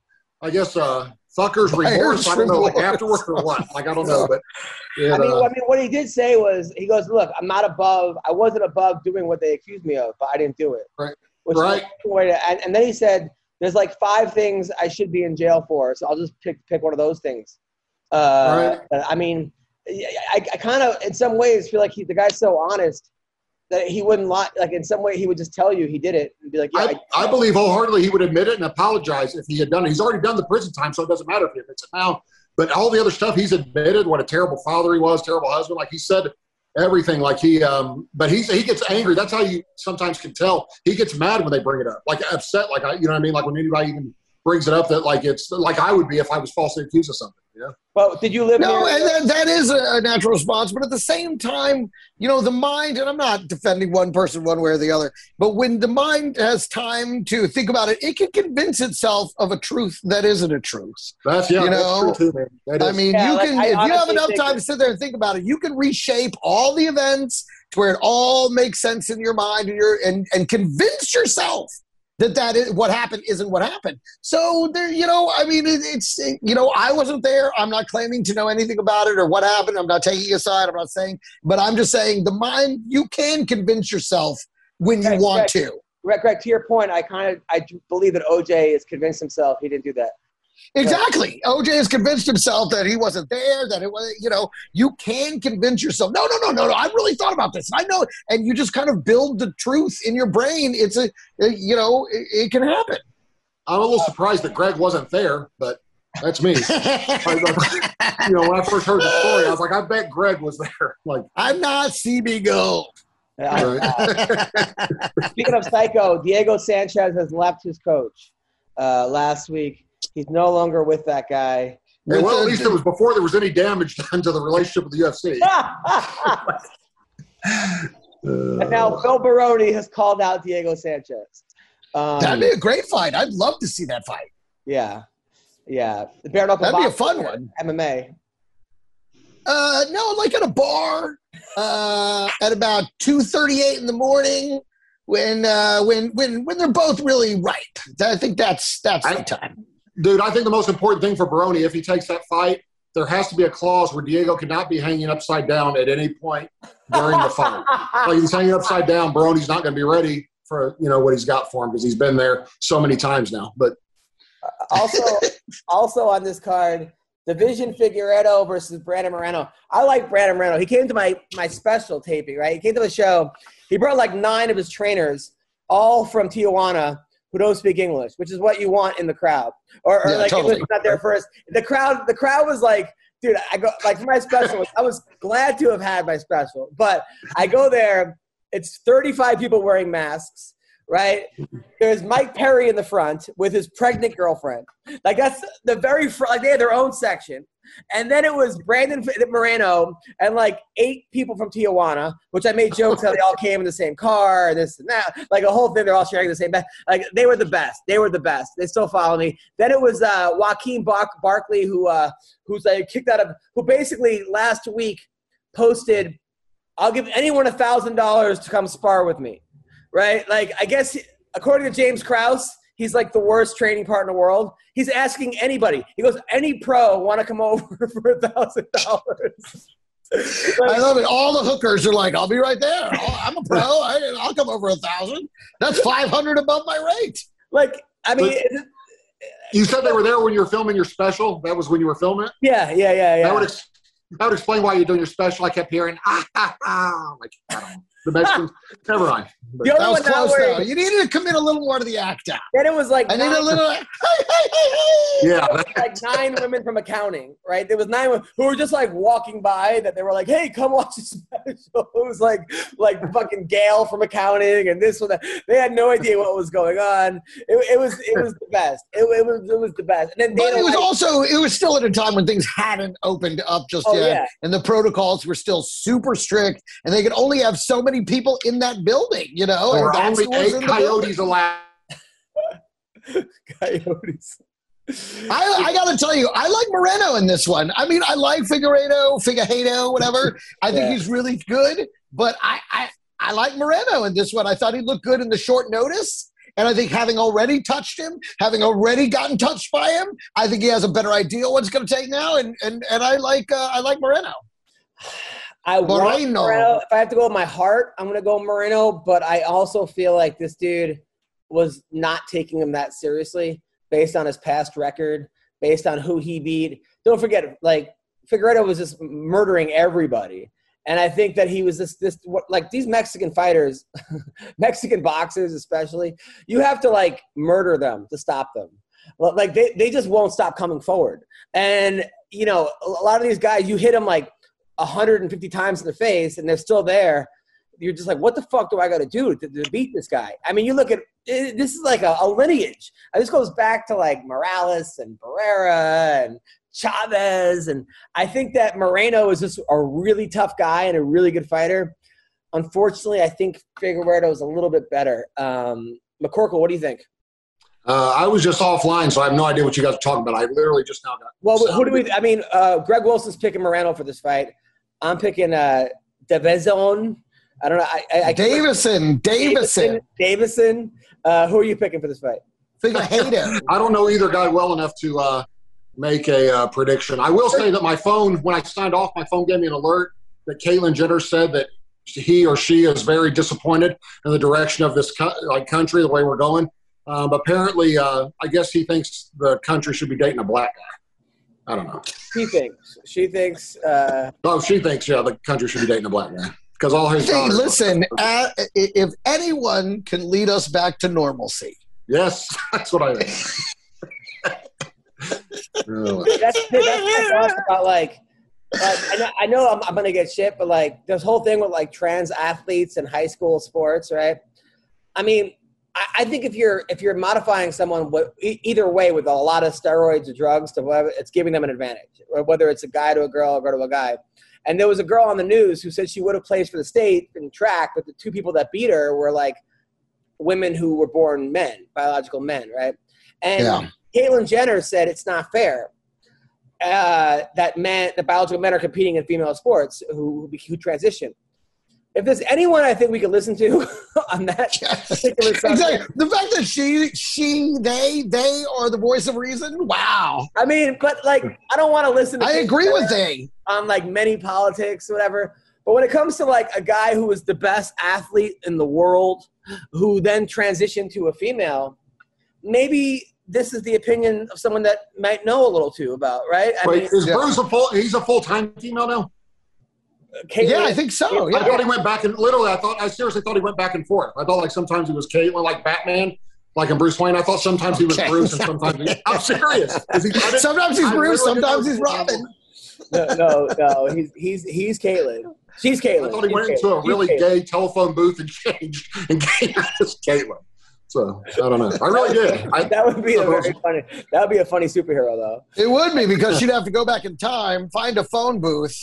I guess uh, fuckers remorse. I don't know, like afterward or what. Like I don't know, but. It, I mean, uh, I mean, what he did say was, he goes, "Look, I'm not above. I wasn't above doing what they accused me of, but I didn't do it." Right. Which right. Was, and, and then he said, "There's like five things I should be in jail for, so I'll just pick pick one of those things." Uh, right. I mean, I, I kind of, in some ways, feel like he, the guy's so honest that he wouldn't lie. Like in some way, he would just tell you he did it and be like, "Yeah." I, I, I believe wholeheartedly he would admit it and apologize if he had done it. He's already done the prison time, so it doesn't matter if he admits it now. But all the other stuff he's admitted, what a terrible father he was, terrible husband. Like he said everything. Like he, um, but he's he gets angry. That's how you sometimes can tell. He gets mad when they bring it up, like upset. Like I, you know what I mean? Like when anybody even brings it up, that like it's like I would be if I was falsely accused of something. You know? Well, did you live No, here? and that, that is a, a natural response. But at the same time, you know, the mind, and I'm not defending one person one way or the other, but when the mind has time to think about it, it can convince itself of a truth that isn't a truth. That's, yeah, you know? that's true too, man. That I is. mean, Yeah, you like, can, I if you have honestly enough think time that- to sit there and think about it, you can reshape all the events to where it all makes sense in your mind and, you're, and, and convince yourself that that is what happened isn't what happened. So there, you know, I mean, it, it's, it, you know, I wasn't there. I'm not claiming to know anything about it or what happened. I'm not taking a side. I'm not saying, but I'm just saying the mind, you can convince yourself when you Greg, want Greg, to. Greg, Greg, to your point, I kind of, I believe that O J has convinced himself he didn't do that. Exactly. O J has convinced himself that he wasn't there, that it was, you know, you can convince yourself, no, no, no, no, no, I really thought about this. I know. And you just kind of build the truth in your brain. It's a, you know, it, it can happen. I'm a little surprised that Greg wasn't there, but that's me. I, you know, when I first heard the story, I was like, I bet Greg was there. Like, I'm not C B Gold. Uh, Speaking of psycho, Diego Sanchez has left his coach uh, last week. He's no longer with that guy. well, at least it was before there was any damage done to the relationship with the U F C. And now Phil Baroni has called out Diego Sanchez. Um, That'd be a great fight. I'd love to see that fight. Yeah. Yeah. The bare knuckle That'd be a boxing fun or one. M M A. Uh, no, like at a bar uh, at about two thirty-eight in the morning when uh, when when when they're both really ripe. I think that's that's I, the time. Dude, I think the most important thing for Baroni, if he takes that fight, there has to be a clause where Diego cannot be hanging upside down at any point during the fight. Like if he's hanging upside down, Baroni's not going to be ready for, you know, what he's got for him because he's been there so many times now. But Also, also on this card, Division Figueredo versus Brandon Moreno. I like Brandon Moreno. He came to my my special taping, right? He came to the show. He brought like nine of his trainers, all from Tijuana, who don't speak English, which is what you want in the crowd. Or, or Yeah, like totally. English is not there first. The crowd, the crowd was like, dude, I go like for my special. I was glad to have had my special, but I go there. It's thirty-five people wearing masks, right? There's Mike Perry in the front with his pregnant girlfriend. Like that's the very front. Like they had their own section. And then it was Brandon Moreno and like eight people from Tijuana, which I made jokes how they all came in the same car and this and that. Like a whole thing, they're all sharing the same bed. Like they were the best. They were the best. They still follow me. Then it was uh, Joaquin Bar- Barkley, who uh, who's like kicked out of, who basically last week posted, "I'll give anyone a thousand dollars to come spar with me." Right? Like I guess according to James Krause, he's like the worst training partner in the world. He's asking anybody. He goes, any pro want to come over for a thousand dollars? I love it. All the hookers are like, "I'll be right there. I'll, I'm a pro. I, I'll come over a thousand. That's five hundred above my rate." Like, I mean, But you said they were there when you were filming your special. That was when you were filming it? yeah, yeah, yeah, yeah. That would, ex- that would explain why you're doing your special. I kept hearing, ah, ah, ah. Like, I don't know. The Mexicans. Never mind. But The only That was one not close, where though. You needed to commit a little more to the act out. then it was like I need nine, a little. Hey, hey, hey, hey. yeah, like nine women from accounting, right? There was nine women who were just like walking by that they were like, "Hey, come watch this special." It was like like fucking Gail from accounting and this one that. They had no idea what was going on. It, it was it was the best. It, it was it was the best. And then But Dana it was White- also it was still at a time when things hadn't opened up just Oh, yet, yeah. and the protocols were still super strict, and they could only have so many people in that building. You know, there and were that's only who was eight in the coyotes allowed. Coyotes. I, I got to tell you, I like Moreno in this one. I mean, I like Figueredo, Figueiredo, whatever. I think Yeah. he's really good, but I, I, I like Moreno in this one. I thought he looked good in the short notice, and I think having already touched him, having already gotten touched by him, I think he has a better idea what it's going to take now, and and and I like uh, I like Moreno. I want Moreno. Moreno. If I have to go with my heart, I'm going to go Moreno. But I also feel like this dude was not taking him that seriously based on his past record, based on who he beat. Don't forget, like, Figueredo was just murdering everybody. And I think that he was this, this what, like, these Mexican fighters, Mexican boxers especially, you have to, like, murder them to stop them. Well, like, they, they just won't stop coming forward. And, you know, a lot of these guys, you hit them, like, one hundred fifty times in the face, and they're still there. You're just like, what the fuck do I got to do to beat this guy? I mean, you look at it, this is like a, a lineage. And this goes back to like Morales and Barrera and Chavez. And I think that Moreno is just a really tough guy and a really good fighter. Unfortunately, I think Figueredo is a little bit better. Um, McCorkle, what do you think? Uh, I was just offline, so I have no idea what you guys are talking about. I literally just now got. Well, who do we? I mean, uh, Greg Wilson's picking Moreno for this fight. I'm picking uh, Davison. I don't know. I, I, I Davison, Davison, Davison. Uh, who are you picking for this fight? Figueiredo. I don't know either guy well enough to uh, make a uh, prediction. I will say that my phone, when I signed off, my phone gave me an alert that Caitlyn Jenner said that he or she is very disappointed in the direction of this co- like country, the way we're going. Um, apparently, uh, I guess he thinks the country should be dating a black guy. I don't know. She thinks. She thinks. Uh, Oh, she thinks, yeah, the country should be dating a black guy. Because all his Hey, daughters- listen, uh, if anyone can lead us back to normalcy, Yes, that's what I think. Really. that's that's my thoughts about like. Uh, I know, I know I'm, I'm gonna get shit, but like this whole thing with like trans athletes in high school sports, right? I mean, I, I think if you're if you're modifying someone with, e- either way with a lot of steroids or drugs to whatever, it's giving them an advantage. Or whether it's a guy to a girl, or a girl to a guy. And there was a girl on the news who said she would have placed for the state in track, but the two people that beat her were like women who were born men, biological men, right? And Yeah. Caitlyn Jenner said it's not fair uh, that men, the biological men are competing in female sports who who transition. If there's anyone I think we could listen to on that particular subject, exactly. The fact that she, she, they, they are the voice of reason. Wow. I mean, but like, I don't want to listen to I people agree that with are they. on like many politics or whatever. But when it comes to like a guy who was the best athlete in the world, who then transitioned to a female, maybe this is the opinion of someone that might know a little too about, right? I Wait, mean, is yeah. Bruce a full? He's a full time female now. Caitlyn- Yeah, I think so. I Yeah. thought he went back and literally. I thought I seriously thought he went back and forth. I thought like sometimes he was Caitlyn, like Batman, like in Bruce Wayne. I thought sometimes he was Okay. Bruce and sometimes he, I'm serious. Is he, I didn't- Sometimes he's I Bruce, literally sometimes didn't he's know- Robin. no, no, no, he's he's he's Caitlyn. She's Caitlyn. I thought he She's went into a Caitlyn. really She's Caitlyn. gay telephone booth and changed and gave us Caitlyn. So I don't know. I really did. I, That would be a very funny. That would be a funny superhero, though. It would be because she'd have to go back in time, find a phone booth.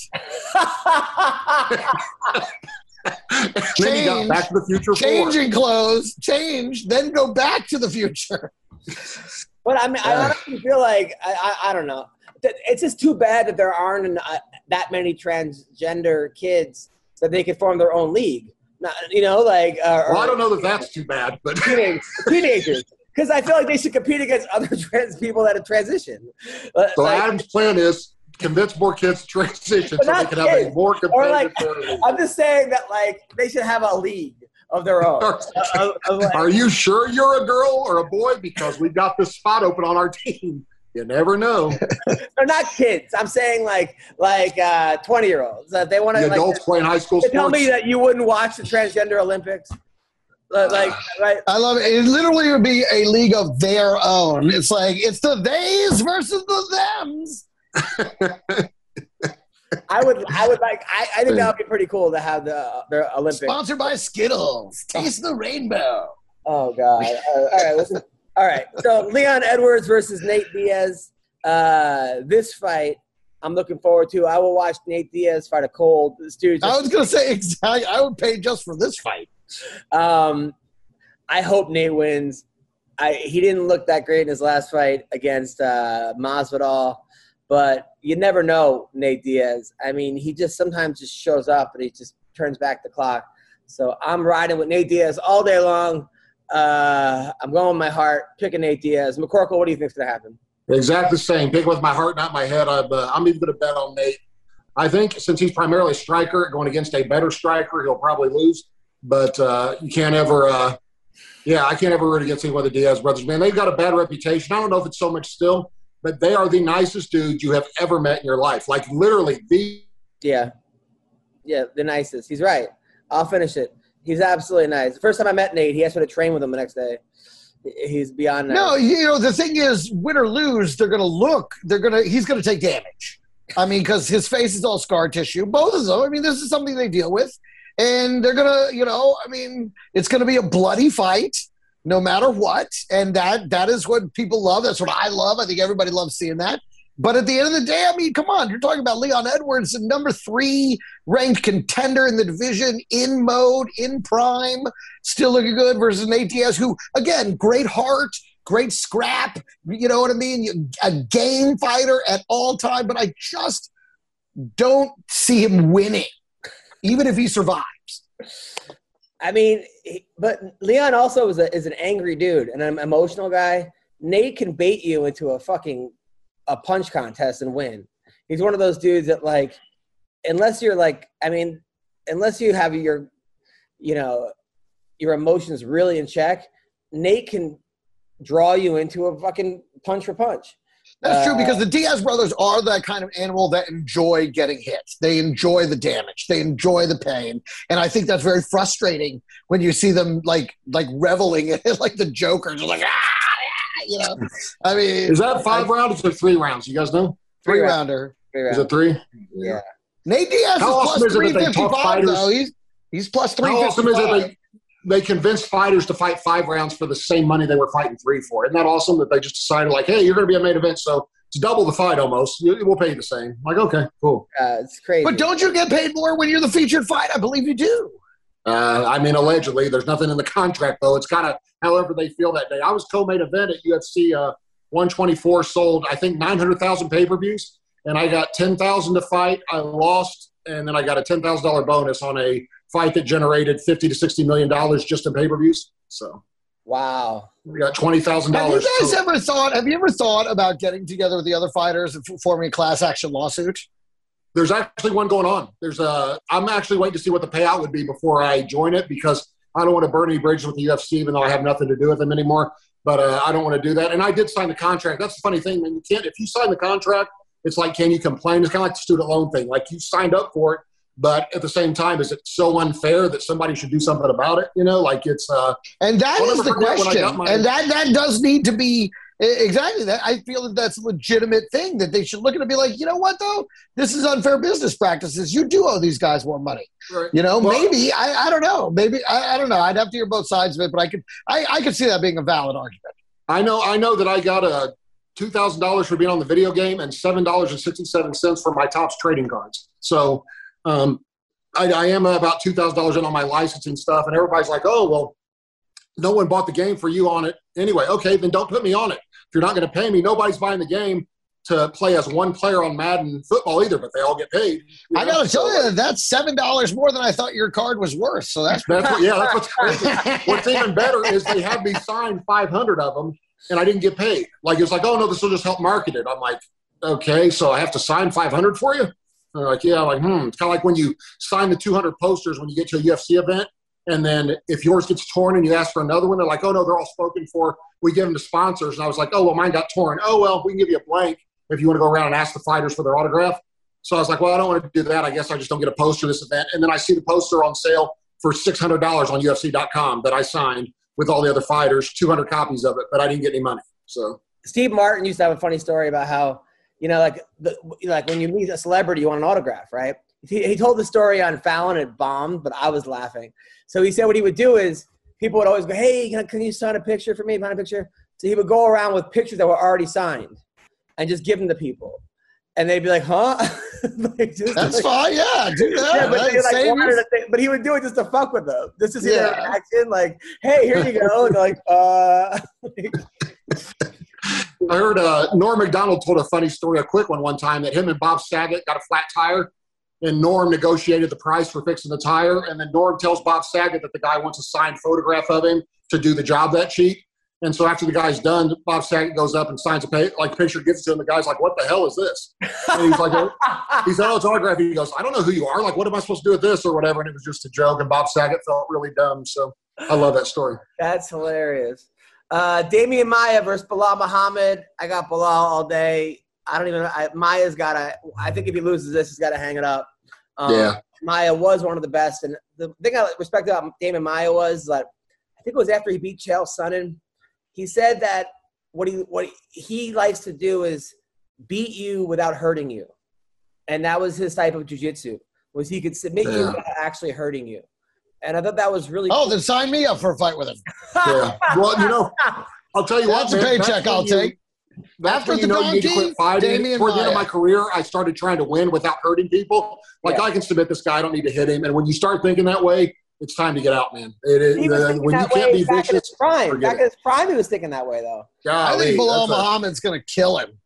and then he got Change. Back to the Future four. Changing clothes, change, then go back to the future. But I mean, I Yeah. honestly feel like I, I, I don't know. Th- It's just too bad that there aren't an, uh, that many transgender kids that they could form their own league. Not, you know, like uh, Well, or I don't know that that's too bad, but teenage, teenagers, because I feel like they should compete against other trans people that have transitioned. Uh, so like- Adam's plan is convince more kids to transition But so they not can have a kids. more Or like, competitive. I'm just saying that like they should have a league of their own. Uh, of- of, like- Are you sure you're a girl or a boy? Because we've got this spot open on our team. You never know. They're not kids. I'm saying like like uh, twenty year olds. Uh, they want to The like adults playing high school to sports. tell me that you wouldn't watch the transgender Olympics. Uh, like right. I love it. It literally would be a league of their own. It's like it's the theys versus the thems. I would I would like I, I think that would be pretty cool to have the the Olympics. Sponsored by Skittles. Taste the rainbow. Oh God! All right, all right, listen. All right. So Leon Edwards versus Nate Diaz. Uh, this fight, I'm looking forward to. I will watch Nate Diaz fight a cold. This dude. I was gonna say exactly. I would pay just for this fight. Um, I hope Nate wins. I he didn't look that great in his last fight against uh, Masvidal, but you never know Nate Diaz. I mean, he just sometimes just shows up and he just turns back the clock. So I'm riding with Nate Diaz all day long. Uh, I'm going with my heart, picking Nate Diaz. McCorkle, what do you think's gonna happen? Exactly the same. Pick with my heart, not my head. I'm, uh, I'm even going to bet on Nate. I think since he's primarily a striker, going against a better striker, he'll probably lose. But uh, you can't ever uh, – yeah, I can't ever root against any of the Diaz brothers. Man, they've got a bad reputation. I don't know if it's so much still, but they are the nicest dudes you have ever met in your life. Like, literally, the – Yeah. Yeah, the nicest. He's right. I'll finish it. He's absolutely nice. The first time I met Nate, he asked me to train with him the next day. He's beyond nice. No, you know the thing is, win or lose, they're gonna look. They're gonna. He's gonna take damage. I mean, because his face is all scar tissue. Both of them. I mean, this is something they deal with, and they're gonna. You know, I mean, it's gonna be a bloody fight, no matter what, and that that is what people love. That's what I love. I think everybody loves seeing that. But at the end of the day, I mean, come on. You're talking about Leon Edwards, the number three ranked contender in the division, in mode, in prime, still looking good versus Nate Diaz, who, again, great heart, great scrap, you know what I mean? A game fighter at all time, but I just don't see him winning, even if he survives. I mean, he, but Leon also is, a, is an angry dude and an emotional guy. Nate can bait you into a fucking – a punch contest and win. He's one of those dudes that like, unless you're like, I mean, unless you have your, you know, your emotions really in check, Nate can draw you into a fucking punch for punch. That's uh, true because the Diaz brothers are that kind of animal that enjoy getting hit. They enjoy the damage. They enjoy the pain. And I think that's very frustrating when you see them like, like reveling in it, like the Joker, just like, ah! You know, I mean, is that five I, rounds or three rounds? You guys know? Three rounder. Three is it three? Yeah. Nate Diaz How is awesome plus is it three that they talk fifty-five fighters? though. He's he's plus three How fifty-five. awesome is it they, they convinced fighters to fight five rounds for the same money they were fighting three for? Isn't that awesome that they just decided like, hey, you're going to be a main event, so it's double the fight almost. We'll pay you the same. I'm like, okay, cool. Uh, it's crazy. But don't you get paid more when you're the featured fight? I believe you do. Uh, I mean, allegedly. There's nothing in the contract, though. It's kind of however they feel that day. I was co-main event at U F C uh, one twenty-four, sold, I think, nine hundred thousand pay-per-views, and I got ten thousand to fight. I lost, and then I got a ten thousand dollars bonus on a fight that generated fifty to sixty million dollars just in pay-per-views. So, wow. We got twenty thousand dollars. Have you guys ever thought, have you ever thought about getting together with the other fighters and forming a class action lawsuit? There's actually one going on. There's a, I'm actually waiting to see what the payout would be before I join it because I don't want to burn any bridges with the U F C even though I have nothing to do with them anymore. But uh, I don't want to do that. And I did sign the contract. That's the funny thing, man. You can't, if you sign the contract, it's like, can you complain? It's kind of like the student loan thing. Like you signed up for it, but at the same time, is it so unfair that somebody should do something about it? You know, like it's uh, – And that is the question. my, and that, that does need to be – exactly. That I feel that that's a legitimate thing that they should look at and be like, you know what, though? This is unfair business practices. You do owe these guys more money. Right. You know, well, maybe. I, I don't know. Maybe. I, I don't know. I'd have to hear both sides of it, but I could I, I could see that being a valid argument. I know I know that I got a two thousand dollars for being on the video game and seven dollars and sixty-seven cents for my Topps trading cards. So um, I, I am about two thousand dollars in on my licensing stuff, and everybody's like, oh, well, no one bought the game for you on it anyway. Okay, then don't put me on it. If you're not going to pay me, nobody's buying the game to play as one player on Madden football either, but they all get paid. You know? I got to tell you, that's seven dollars more than I thought your card was worth. So that's, that's what, yeah, that's what's crazy. What's even better is they had me sign five hundred of them, and I didn't get paid. Like, it was like, oh, no, this will just help market it. I'm like, okay, so I have to sign five hundred for you? And they're like, yeah. I'm like, hmm. It's kind of like when you sign the two hundred posters when you get to a U F C event, And then if yours gets torn and you ask for another one, they're like, oh, no, they're all spoken for. We give them to sponsors. And I was like, oh, well, mine got torn. Oh, well, we can give you a blank if you want to go around and ask the fighters for their autograph. So I was like, well, I don't want to do that. I guess I just don't get a poster of this event. And then I see the poster on sale for six hundred dollars on U F C dot com that I signed with all the other fighters, two hundred copies of it, but I didn't get any money. So Steve Martin used to have a funny story about how, you know, like the, like when you meet a celebrity, you want an autograph, right? He, he told the story on Fallon. It bombed, but I was laughing. So he said what he would do is people would always go, hey, can, can you sign a picture for me? Sign a picture. So he would go around with pictures that were already signed and just give them to people. And they'd be like, huh? like, just, That's like, fine. Yeah, do that. yeah, but, they, like, Same wanted as- to think, but he would do it just to fuck with them. This is his Yeah. reaction. Like, hey, here you go. And they're like, uh. I heard uh, Norm Macdonald told a funny story, a quick one one time, that him and Bob Saget got a flat tire, and Norm negotiated the price for fixing the tire. And then Norm tells Bob Saget that the guy wants a signed photograph of him to do the job that cheap. And so after the guy's done, Bob Saget goes up and signs a pay, like picture, gives it to him. The guy's like, what the hell is this? And he's like, oh, he said, oh, it's autograph. He goes, I don't know who you are. Like, what am I supposed to do with this or whatever? And it was just a joke. And Bob Saget felt really dumb. So I love that story. That's hilarious. Uh, Damian Maya versus Bilal Muhammad. I got Bilal all day. I don't even know. I, Maya's got to – I think if he loses this, he's got to hang it up. Um, Yeah. Maya was one of the best. And the thing I respect about Damian Maya was that I think it was after he beat Chael Sonnen. He said that what he what he likes to do is beat you without hurting you. And that was his type of jiu-jitsu, was he could submit you Yeah. without actually hurting you. And I thought that was really Oh, cool. then sign me up for a fight with him. Yeah. Well, you know, I'll tell you That's what, a man, paycheck when I'll you- take. That's After when you the know you need to donkey, quit fighting. Damian Toward the end of Maia. my career, I started trying to win without hurting people. Like, Yeah. I can submit this guy. I don't need to hit him. And when you start thinking that way, it's time to get out, man. It is, He was uh, thinking when you that can't way be back in vicious, his prime. forget Back it. in his prime, he was thinking that way, though. I golly, think Bilal that's a- Muhammad's going to kill him.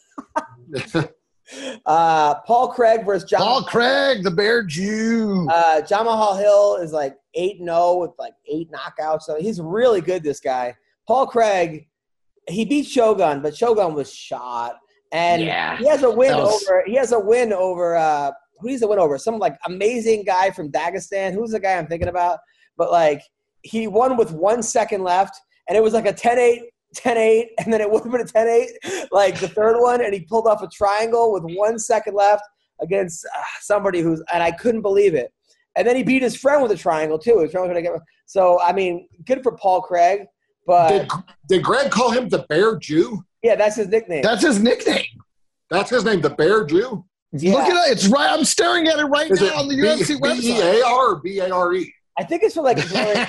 Uh, Paul Craig versus John. Paul Craig, the Bear Jew. Uh, John Mahal Hill is like eight and oh with like eight knockouts. So he's really good, this guy. Paul Craig, he beat Shogun, but Shogun was shot. And Yeah. he has a win That was- over – he has a win over uh, – who does he win over? Some like amazing guy from Dagestan. Who's the guy I'm thinking about? But like he won with one second left, and it was like a ten eight, ten eight, and then it would have been a ten eight, like the third one, and he pulled off a triangle with one second left against uh, somebody who's – and I couldn't believe it. And then he beat his friend with a triangle too. His friend was gonna get, so, I mean, good for Paul Craig. But, Did, did Greg call him the Bear Jew? yeah, that's his nickname. That's his nickname. That's his name, the Bear Jew? yeah. Look at it. It's right. I'm staring at it right Is now it on the U F C B E website. A R or B A R E? I think it's for like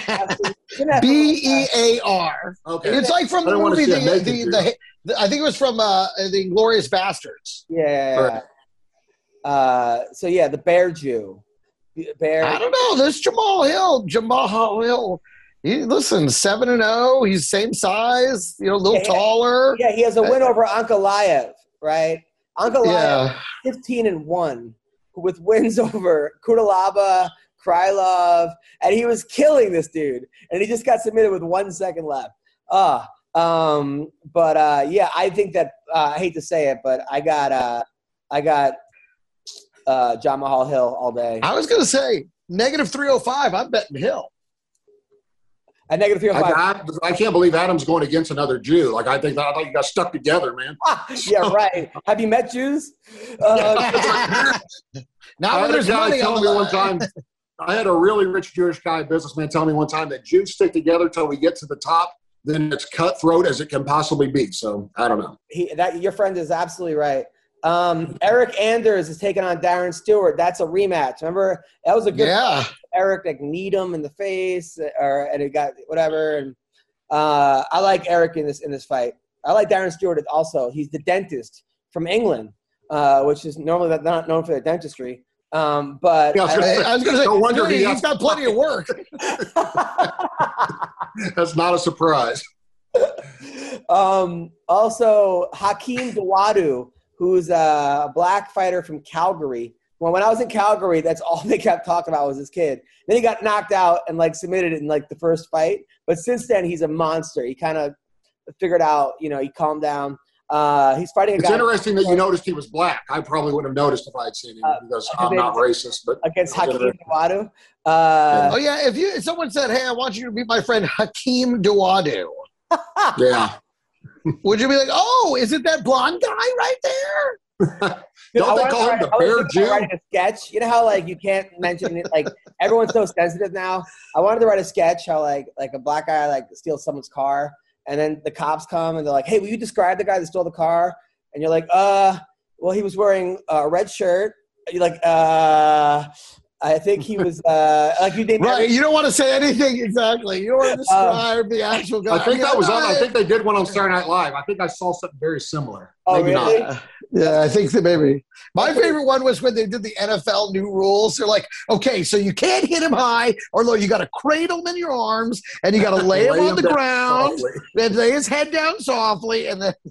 B E A R. Okay. It's like from I the don't wanna movie, see the, a naked the, dude. the, the, I think it was from uh, the Inglorious Bastards. Yeah. Right. Uh, so yeah, the Bear Jew. Bear. I don't know. This Jamal Hill, Jamal Hill, he, listen, seven and oh. He's same size, you know, a little Yeah, yeah. taller. Yeah, he has a win over Ankalaev, right? Ankalaev, Yeah. fifteen and one, with wins over Kudalaba, Krylov, and he was killing this dude, and he just got submitted with one second left. Ah, um, but uh, yeah, I think that uh, I hate to say it, but I got uh, I got uh, John Mahal Hill all day. I was going to say negative three oh five. I'm betting Hill. At negative three oh five. I, I, I can't believe Adam's going against another Jew. Like, I think I thought you got stuck together, man. Yeah, right. Have you met Jews? Uh, Now I when had a there's guy money tell on me the one time, I had a really rich Jewish guy, businessman, tell me one time that Jews stick together till we get to the top, then it's cutthroat as it can possibly be. So, I don't know. he, that your friend is absolutely right. Um, Eric Anders is taking on Darren Stewart. That's a rematch. Remember, that was a good Yeah. fight. Eric like kneed him in the face, or and it got whatever. And uh, I like Eric in this in this fight. I like Darren Stewart also. He's the dentist from England, uh, which is normally not known for their dentistry. Um, but Yeah, I was gonna I, say, I was going to say, No wonder dude, he he's has- got plenty of work. That's not a surprise. um, also, Hakeem Dawadu, who's a black fighter from Calgary. Well, when I was in Calgary, that's all they kept talking about was this kid. Then he got knocked out and like submitted it in like the first fight. But since then, he's a monster. He kind of figured out, you know, he calmed down. Uh, he's fighting a It's guy interesting that you noticed he was black. I probably wouldn't have noticed if I'd seen him Uh, because his I'm name not is- racist. But against it's Hakeem interesting. Dawodu. Uh, Oh yeah, if you if someone said, "Hey, I want you to meet my friend Hakeem Dawodu," Yeah. would you be like, "Oh, is it that blonde guy right there?" Dude, I Don't they wanted call to him write- the I was Bear thinking about Jew? writing a sketch. You know how like you can't mention it, like everyone's so sensitive now. I wanted to write a sketch how like like a black guy like steals someone's car, and then the cops come and they're like, "Hey, will you describe the guy that stole the car?" And you're like, "Uh, well, he was wearing a red shirt." And you're like, "Uh, I think he was uh like you did Right. You don't want to say anything exactly. You don't want to describe the actual guy. I think that was on. I "Oh, think they did one on Saturday Night Live. I think I saw something very similar. Oh, Maybe really? not. Yeah, I think that maybe. My favorite one was when they did the N F L new rules. They're like, okay, so you can't hit him high, or low. You got to cradle him in your arms, and you got to lay him Lay on the down ground, softly. then lay his head down softly, and then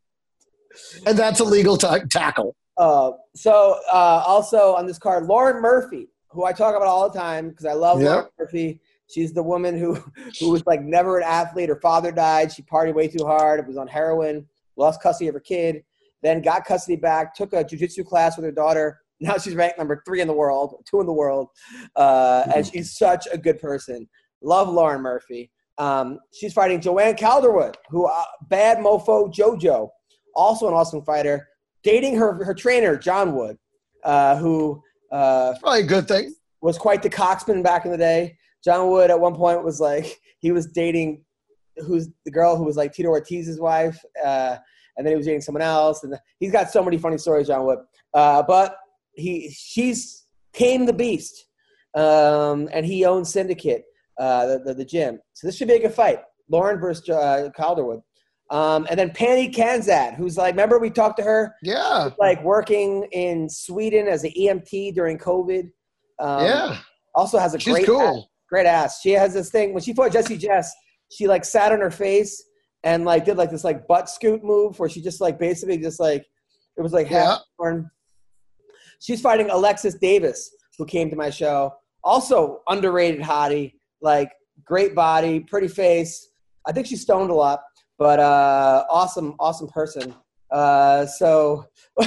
and that's a legal ta- tackle. Uh, so uh, also on this card, Lauren Murphy, who I talk about all the time because I love Yep. Lauren Murphy. She's the woman who who was like never an athlete. Her father died. She partied way too hard. Was on heroin. Lost custody of her kid. Then got custody back. Took a jiu-jitsu class with her daughter. Now she's ranked number three in the world, two in the world, uh, and she's such a good person. Love Lauren Murphy. Um, she's fighting Joanne Calderwood, who uh, bad mofo JoJo, also an awesome fighter, dating her her trainer John Wood, uh, who uh, Probably a good thing. was quite the coxman back in the day. John Wood at one point was like he was dating who's the girl who was like Tito Ortiz's wife, uh, and then he was dating someone else. And he's got so many funny stories, John Wood. Uh, but he she's tamed the beast, um, and he owns Syndicate, uh, the, the the gym. So this should be a good fight. Lauren versus uh, Calderwood. Um, and then Penny Kanzad, who's like, remember we talked to her? Yeah. Like working in Sweden as an E M T during COVID. Um, Yeah. Also has a She's great cool. ass, great ass. She has this thing when she fought Jesse Jess. She like sat on her face and like did like this like butt scoot move where she just like basically just like it was like Yeah. half torn. She's fighting Alexis Davis, who came to my show. Also underrated hottie, like great body, pretty face. I think she's stoned a lot, but uh, awesome, awesome person. Uh, so,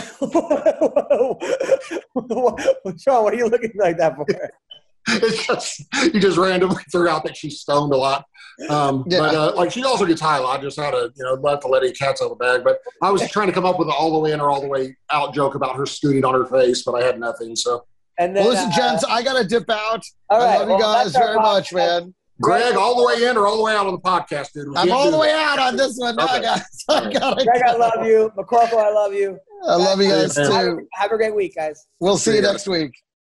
Sean, what are you looking like that for? It's just you just randomly threw out that she's stoned a lot. Um, Yeah. But uh, like she also gets high a lot. Just how to you know let the lady cats out of the bag. But I was trying to come up with an all the way in or all the way out joke about her scooting on her face, but I had nothing. So And then, Well, listen, uh, gents, I got to dip out. all right, I love well, you guys that's our very much, podcast. man. Greg, all the way in or all the way out on the podcast, dude. We I'm can't all do the way that. out on this one. No, Okay. guys. I gotta Greg, I go. love you. McCorkle, I love you. I love you guys Have Have, too. have a great week, guys. We'll see you See ya. next week.